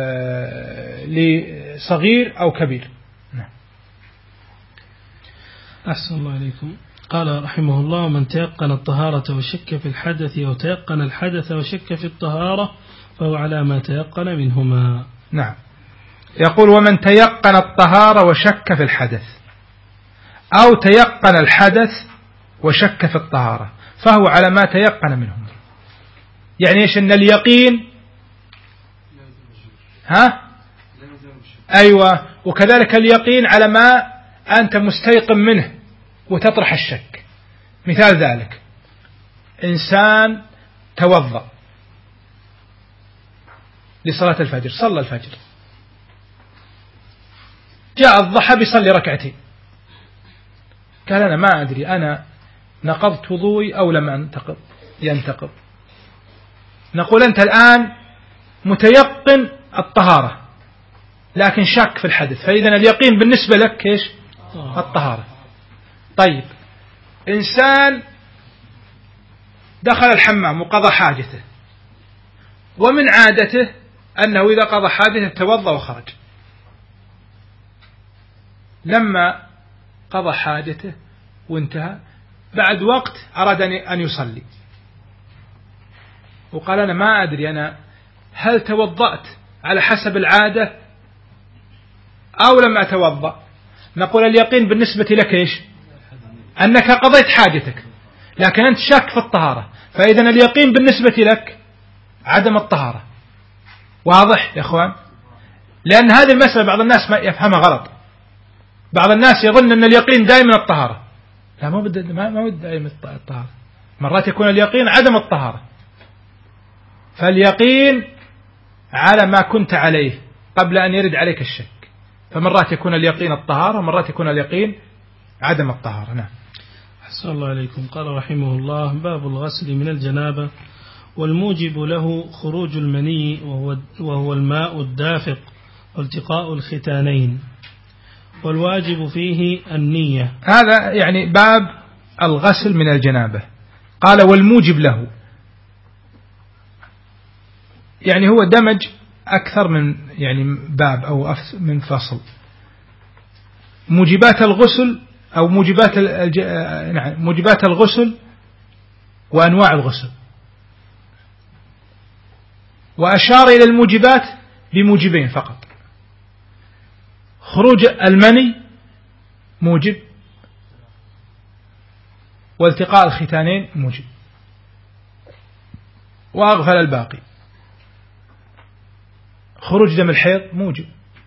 لصغير أو كبير. أحسن الله عليكم. قال رحمه الله: من تيقن الطهارة وشك في الحدث أو تيقن الحدث وشك في الطهارة فهو على ما تيقن منهما. نعم. يقول: ومن تيقن الطهارة وشك في الحدث أو تيقن الحدث وشك في الطهارة فهو على ما تيقن منهما. يعني إيش؟ أن اليقين أيوة، وكذلك اليقين على ما أنت مستيقن منه وتطرح الشك. مثال ذلك: إنسان توضأ لصلاة الفجر، صلى الفجر، جاء الضحى بيصلي ركعتين، قال: أنا ما أدري أنا نقضت وضوئي أو لم ينتقض. نقول: أنت الآن متيقن الطهارة لكن شك في الحدث، فإذا اليقين بالنسبة لك إيش؟ الطهارة. طيب، إنسان دخل الحمام وقضى حاجته، ومن عادته أنه إذا قضى حاجته توضأ وخرج. لما قضى حاجته وانتهى بعد وقت أراد أن يصلي، وقال: أنا ما أدري أنا هل توضأت على حسب العادة أو لم أتوضأ. نقول: اليقين بالنسبة لك إيش؟ أنك قضيت حاجتك، لكن أنت شك في الطهارة، فإذا اليقين بالنسبة لك عدم الطهارة. واضح يا أخوان؟ لأن هذه المسألة بعض الناس ما يفهمها غلط. بعض الناس يظن أن اليقين دائما الطهارة. لا، ما دائما الطهارة، مرات يكون اليقين عدم الطهارة. فاليقين على ما كنت عليه قبل أن يرد عليك الشك، فمرات يكون اليقين الطهارة ومرات يكون اليقين عدم الطهارة. نعم. أحسن الله عليكم. قال رحمه الله: باب الغسل من الجنابة والموجب له خروج المني وهو الماء الدافق والتقاء الختانين، والواجب فيه النية. هذا يعني باب الغسل من الجنابة. قال: والموجب له، يعني هو دمج أكثر من يعني باب أو من فصل. موجبات الغسل أو موجبات الغسل وأنواع الغسل، وأشار إلى الموجبات بموجبين فقط: خروج المني موجب، والتقاء الختانين موجب، وأغفل الباقي. خروج دم الحيض موجب،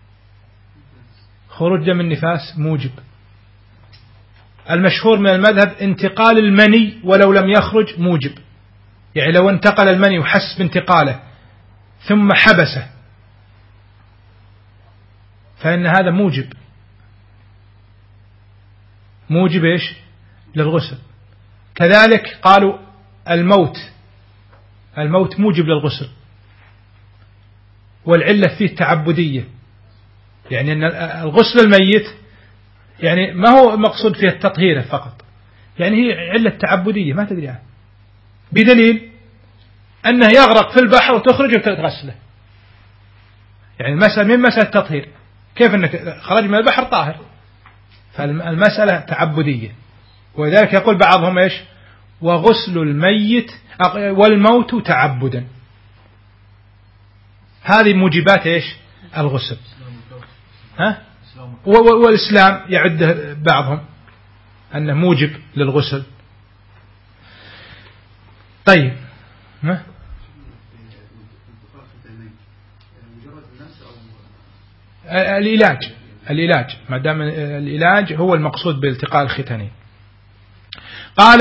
خروج دم النفاس موجب. المشهور من المذهب انتقال المني ولو لم يخرج موجب، يعني لو انتقل المني وحس بانتقاله ثم حبسه فإن هذا موجب إيش؟ للغسل. كذلك قالوا الموت موجب للغسل، والعلة فيه تعبدية، يعني أن الغسل الميت يعني ما هو مقصود فيه التطهير فقط، يعني هي علة تعبدية ما تدري عنها، بدليل أنه يغرق في البحر وتخرج وتغسله. يعني المسألة من مسألة التطهير، كيف أنك خرج من البحر طاهر، فالمسألة تعبدية. ولذلك يقول بعضهم إيش؟ وغسل الميت والموت تعبدا. هذه موجبات إيش؟ الغسل. والإسلام يعد بعضهم أنه موجب للغسل. طيب، العلاج ما دام العلاج هو المقصود بالتقاء الختانين. قال: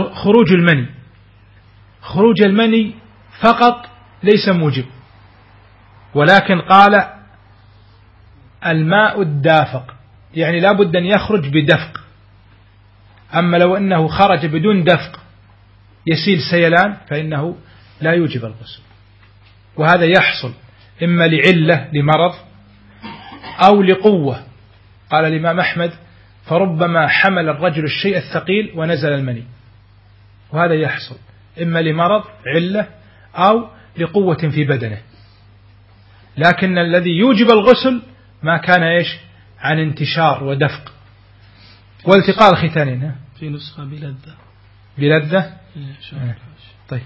خروج المني فقط ليس موجب، ولكن قال الماء الدافق، يعني لا بد أن يخرج بدفق. أما لو أنه خرج بدون دفق يسيل سيلان فإنه لا يوجب الغسل. وهذا يحصل إما لعلة لمرض أو لقوة. قال الإمام أحمد: فربما حمل الرجل الشيء الثقيل ونزل المني. وهذا يحصل إما لمرض علة أو لقوة في بدنه. لكن الذي يوجب الغسل ما كان إيش عن انتشار ودفق والتقاء الختانين. في نسخة بلذة. بلذة. طيب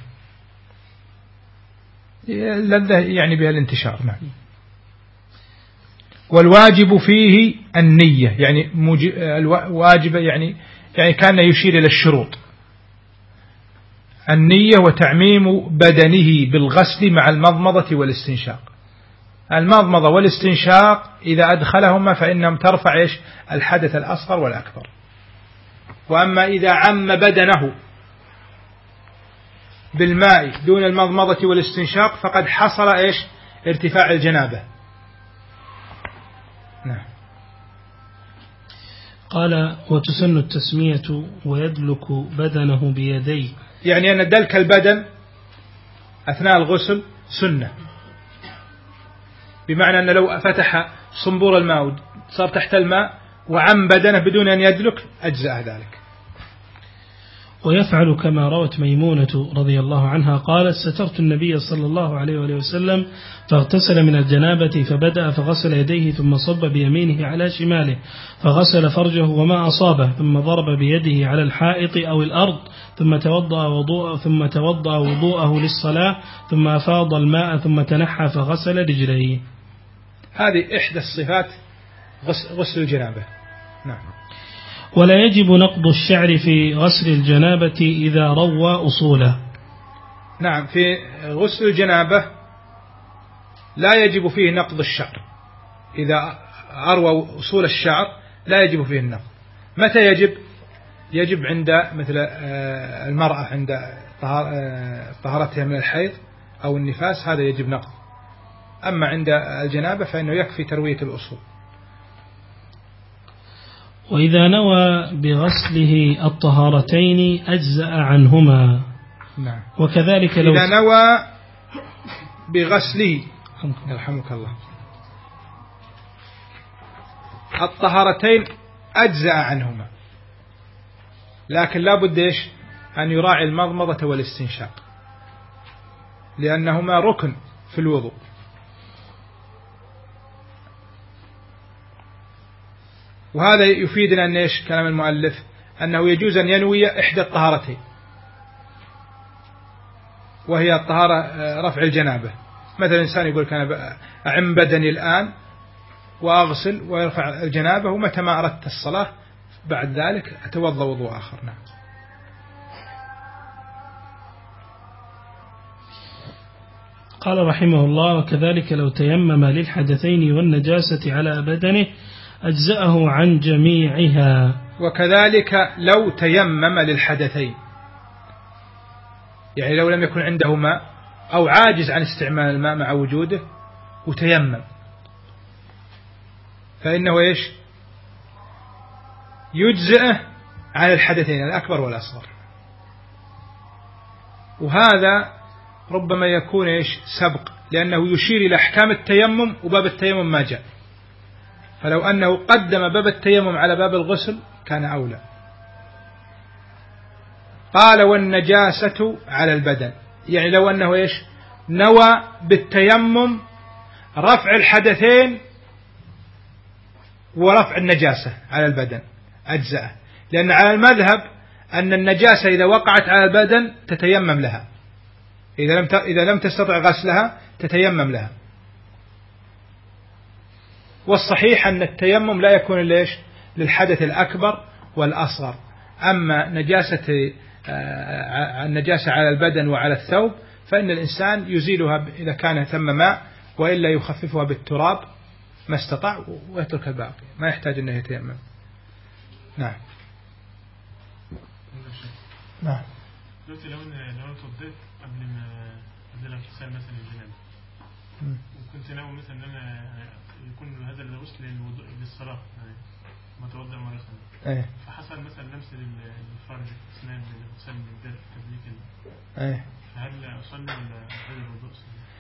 اللذة يعني بها الانتشار. نعم. والواجب فيه النية، يعني واجب يعني كان يشير إلى الشروط، النية وتعميم بدنه بالغسل مع المضمضة والاستنشاق. المضمضة والاستنشاق إذا أدخلهما فإنهم ترفع إيش الحدث الأصغر والأكبر. وأما إذا عم بدنه بالماء دون المضمضة والاستنشاق فقد حصل إيش ارتفاع الجنابة. نعم. قال وتسن التسمية ويدلك بدنه بيديه، يعني أن دلك البدن أثناء الغسل سنة، بمعنى أن لو فتح صنبور الماء صار تحت الماء وعم بدنه بدون أن يدلك أجزاء ذلك. ويفعل كما روت ميمونة رضي الله عنها قالت سترت النبي صلى الله عليه وسلم فاغتسل من الجنابة فبدأ فغسل يديه ثم صب بيمينه على شماله فغسل فرجه وما أصابه ثم ضرب بيده على الحائط أو الأرض ثم توضأ وضوءه للصلاة ثم أفاض الماء ثم تنحى فغسل رجليه. هذه إحدى الصفات غسل الجنابة. نعم. ولا يجب نقض الشعر في غسل الجنابة إذا روى أصوله. نعم، في غسل الجنابة لا يجب فيه نقض الشعر، إذا أروى أصول الشعر لا يجب فيه النقض. متى يجب؟ يجب عند مثل المرأة عند طهارتها من الحيض أو النفاس، هذا يجب نقض. أما عند الجنابة فإنه يكفي تروية الأصول. وإذا نوى بغسله الطهارتين أجزأ عنهما. نعم. وكذلك لو إذا نوى بغسله يرحمك الله الطهارتين أجزأ عنهما، لكن لا بد إيش أن يراعي المضمضة والاستنشاق لأنهما ركن في الوضوء. وهذا يفيدنا أن إيش كلام المؤلف أنه يجوز أن ينوي إحدى الطهارتين، وهي الطهارة رفع الجنابة. مثلا إنسان يقول كان أعم بدني الآن وأغسل ويرفع الجنابة، ومتى ما أردت الصلاة بعد ذلك أتوضأ وضوء آخر. نعم. قال رحمه الله وكذلك لو تيمم للحدثين والنجاسة على بدنه أجزأه عن جميعها. وكذلك لو تيمم للحدثين، يعني لو لم يكن عنده ماء أو عاجز عن استعمال الماء مع وجوده وتيمم، فإنه إيش يجزئه على الحدثين الأكبر والأصغر. وهذا ربما يكون إيش سبق، لأنه يشير إلى أحكام التيمم وباب التيمم ما جاء، فلو أنه قدم باب التيمم على باب الغسل كان أولى. قال والنجاسة على البدن، يعني لو أنه إيش نوى بالتيمم رفع الحدثين ورفع النجاسة على البدن أجزاء، لأن على المذهب أن النجاسة إذا وقعت على البدن تتيمم لها، إذا لم تستطع غسلها تتيمم لها. والصحيح أن التيمم لا يكون ليش للحدث الأكبر والأصغر. أما النجاسة على البدن وعلى الثوب فإن الإنسان يزيلها إذا كان ثم ماء، وإلا يخففها بالتراب ما استطاع ويترك الباقي، ما يحتاج أنه يتيمم. نعم. نعم. لو توضيت قبل الاغتسال مثلا الجنابة، وكنت ناوي مثلا ان انا يكون هذا الغسل للوضوء للصلاة، يعني ما توضأ مرة ثانية، فحصل مثلا لمس للفرج اثناء الاغتسال من الدم تدليك، فهل اصلي ولا هذا الوضوء؟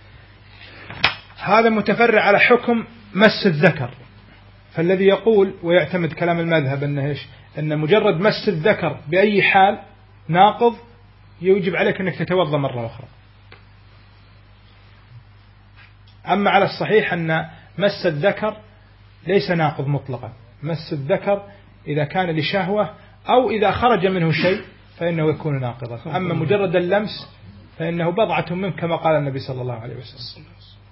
هذا متفرع على حكم مس الذكر، فالذي يقول ويعتمد كلام المذهب أن مجرد مس الذكر بأي حال ناقض، يوجب عليك أنك تتوضأ مرة أخرى. أما على الصحيح أن مس الذكر ليس ناقض مطلقا، مس الذكر إذا كان لشهوة أو إذا خرج منه شيء فإنه يكون ناقضا. أما مجرد اللمس فإنه بضعة منه كما قال النبي صلى الله عليه وسلم.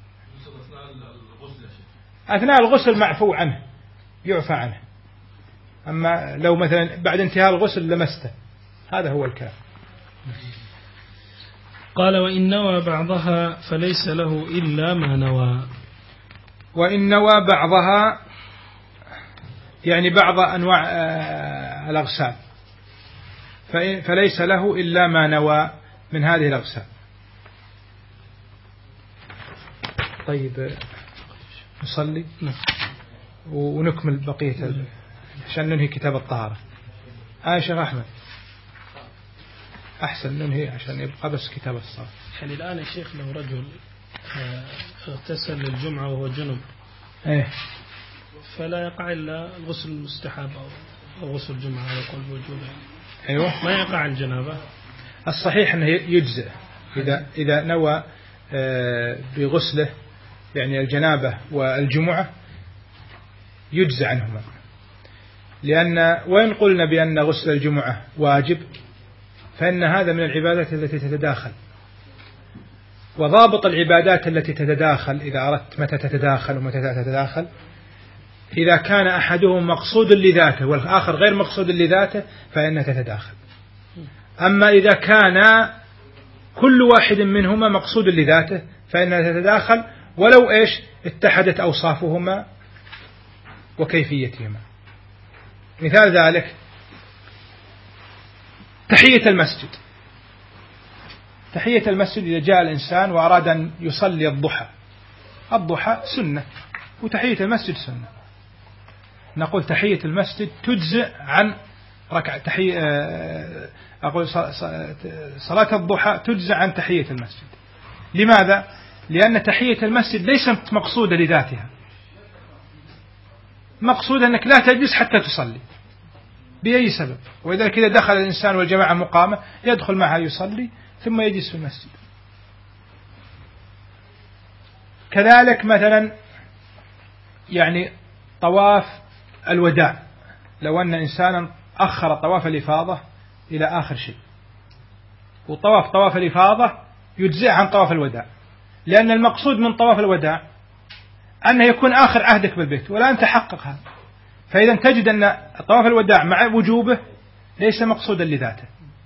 أثناء الغسل معفو عنه، يعفى عنه. أما لو مثلا بعد انتهاء الغسل لمسته، هذا هو الكلام. قال وإن نوى بعضها فليس له إلا ما نوى. وإن نوى بعضها يعني بعض أنواع الأغسال فليس له إلا ما نوى من هذه الأغسال. طيب نصلي ونكمل بقية عشان ننهي كتاب الطهارة. شيخ أحمد أحسن ننهي عشان يبقى بس كتاب الصلاة. يعني الآن يا شيخ لو رجل اغتسل للجمعة وهو جنب فلا يقع إلا الغسل المستحب أو غسل الجمعة على قول وجوده، أيوة ما يقع الجنابة. الصحيح أنه يجزئ إذا نوى بغسله، يعني الجنابة والجمعة يجزئ عنهما، لأن وإن قلنا بأن غسل الجمعة واجب فإن هذا من العبادات التي تتداخل، وضابط العبادات التي تتداخل إذا أردت متى تتداخل ومتى تتداخل إذا كان أحدهم مقصود لذاته والآخر غير مقصود لذاته فإنها تتداخل. أما إذا كان كل واحد منهما مقصود لذاته فإنها تتداخل ولو اتحدت أوصافهما وكيفيتهما. مثال ذلك تحية المسجد. تحية المسجد إذا جاء الإنسان وأراد أن يصلي الضحى سنة وتحية المسجد سنة، نقول تحية المسجد تجزئ عن أقول صلاة الضحى تجزئ عن تحية المسجد. لماذا؟ لأن تحية المسجد ليست مقصودة لذاتها، مقصود أنك لا تجلس حتى تصلي بأي سبب، وإذا كذا دخل الإنسان والجماعة مقامة يدخل معها يصلي ثم يجلس في المسجد. كذلك مثلا يعني طواف الوداع، لو أن إنسانا أخر طواف الإفاضة إلى آخر شيء، طواف الإفاضة يجزئ عن طواف الوداع، لأن المقصود من طواف الوداع أنه يكون آخر عهدك بالبيت ولا أنت حقق هذا. فإذا تجد أن طواف الوداع مع وجوبه ليس مقصودا لذاته.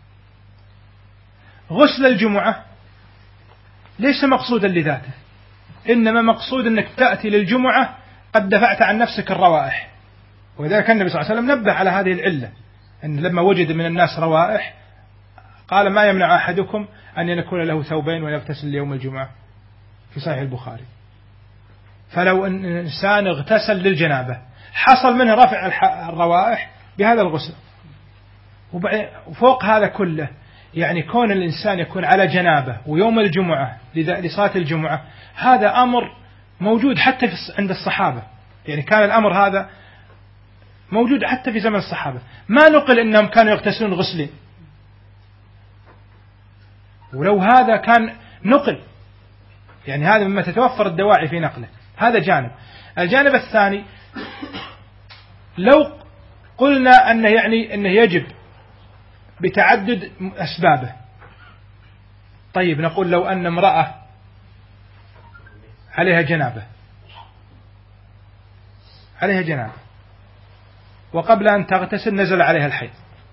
غسل الجمعة ليس مقصودا لذاته، إنما مقصود أنك تأتي للجمعة قد دفعت عن نفسك الروائح، ولذلك النبي صلى الله عليه وسلم نبه على هذه العلة، أن لما وجد من الناس روائح قال ما يمنع أحدكم أن يكون له ثوبين ويغتسل ليوم الجمعة في صحيح البخاري. فلو أن إنسان اغتسل للجنابة حصل منه رفع الروائح بهذا الغسل. وفوق هذا كله يعني كون الإنسان يكون على جنابة ويوم الجمعة لصلاة الجمعة هذا أمر موجود حتى عند الصحابة، يعني كان الأمر هذا موجود حتى في زمن الصحابة، ما نقل إنهم كانوا يغتسلون غسلين، ولو هذا كان نقل يعني هذا مما تتوفر الدواعي في نقله. هذا جانب. الجانب الثاني لو قلنا أنه يعني أنه يجب بتعدد أسبابه، طيب نقول لو أن امرأة عليها جنابة وقبل أن تغتسل نزل عليها الحيض،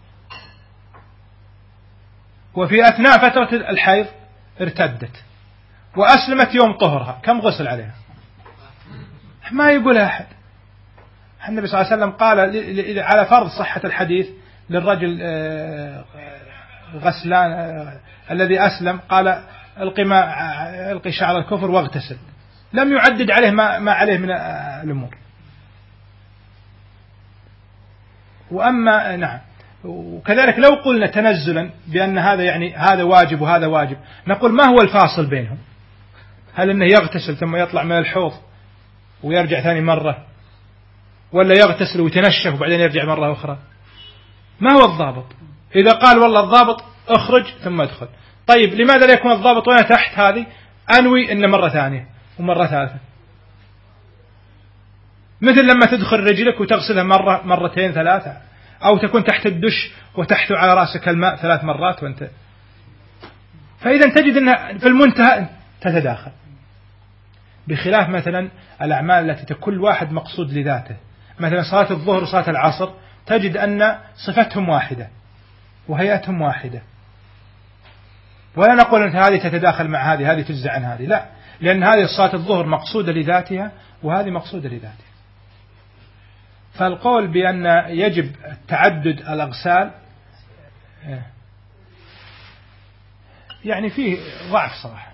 وفي أثناء فترة الحيض ارتدت وأسلمت يوم طهرها، كم غسل عليها؟ ما يقولها أحد. النبي صلى الله عليه وسلم قال على فرض صحة الحديث للرجل الغسلان الذي أسلم قال القي شعر الكفر واغتسل، لم يعدد عليه ما عليه من الأمور. وأما نعم، وكذلك لو قلنا تنزلا بأن هذا يعني هذا واجب وهذا واجب، نقول ما هو الفاصل بينهم؟ هل أنه يغتسل ثم يطلع من الحوض ويرجع ثاني مرة، ولا يغتسل ويتنشف وبعدين يرجع مرة أخرى؟ ما هو الضابط؟ إذا قال والله الضابط اخرج ثم ادخل، طيب لماذا لا يكون الضابط وأنا تحت هذه أنوي إن مرة ثانية، ومرة ثالثة، مثل لما تدخل رجلك وتغسلها مرة مرتين ثلاثة، أو تكون تحت الدش وتحثو على رأسك الماء 3 مرات وأنت. فإذا تجد أن في المنتهى تتداخل، بخلاف مثلا الأعمال التي كل واحد مقصود لذاته، مثلا صلاة الظهر وصلاة العصر تجد أن صفتهم واحدة وهيئتهم واحدة، ولا نقول أن هذه تتداخل مع هذه تجزع عن هذه، لا، لأن هذه صلاة الظهر مقصودة لذاتها وهذه مقصودة لذاتها. فالقول بأن يجب تعدد الأغسال يعني فيه ضعف صراحة.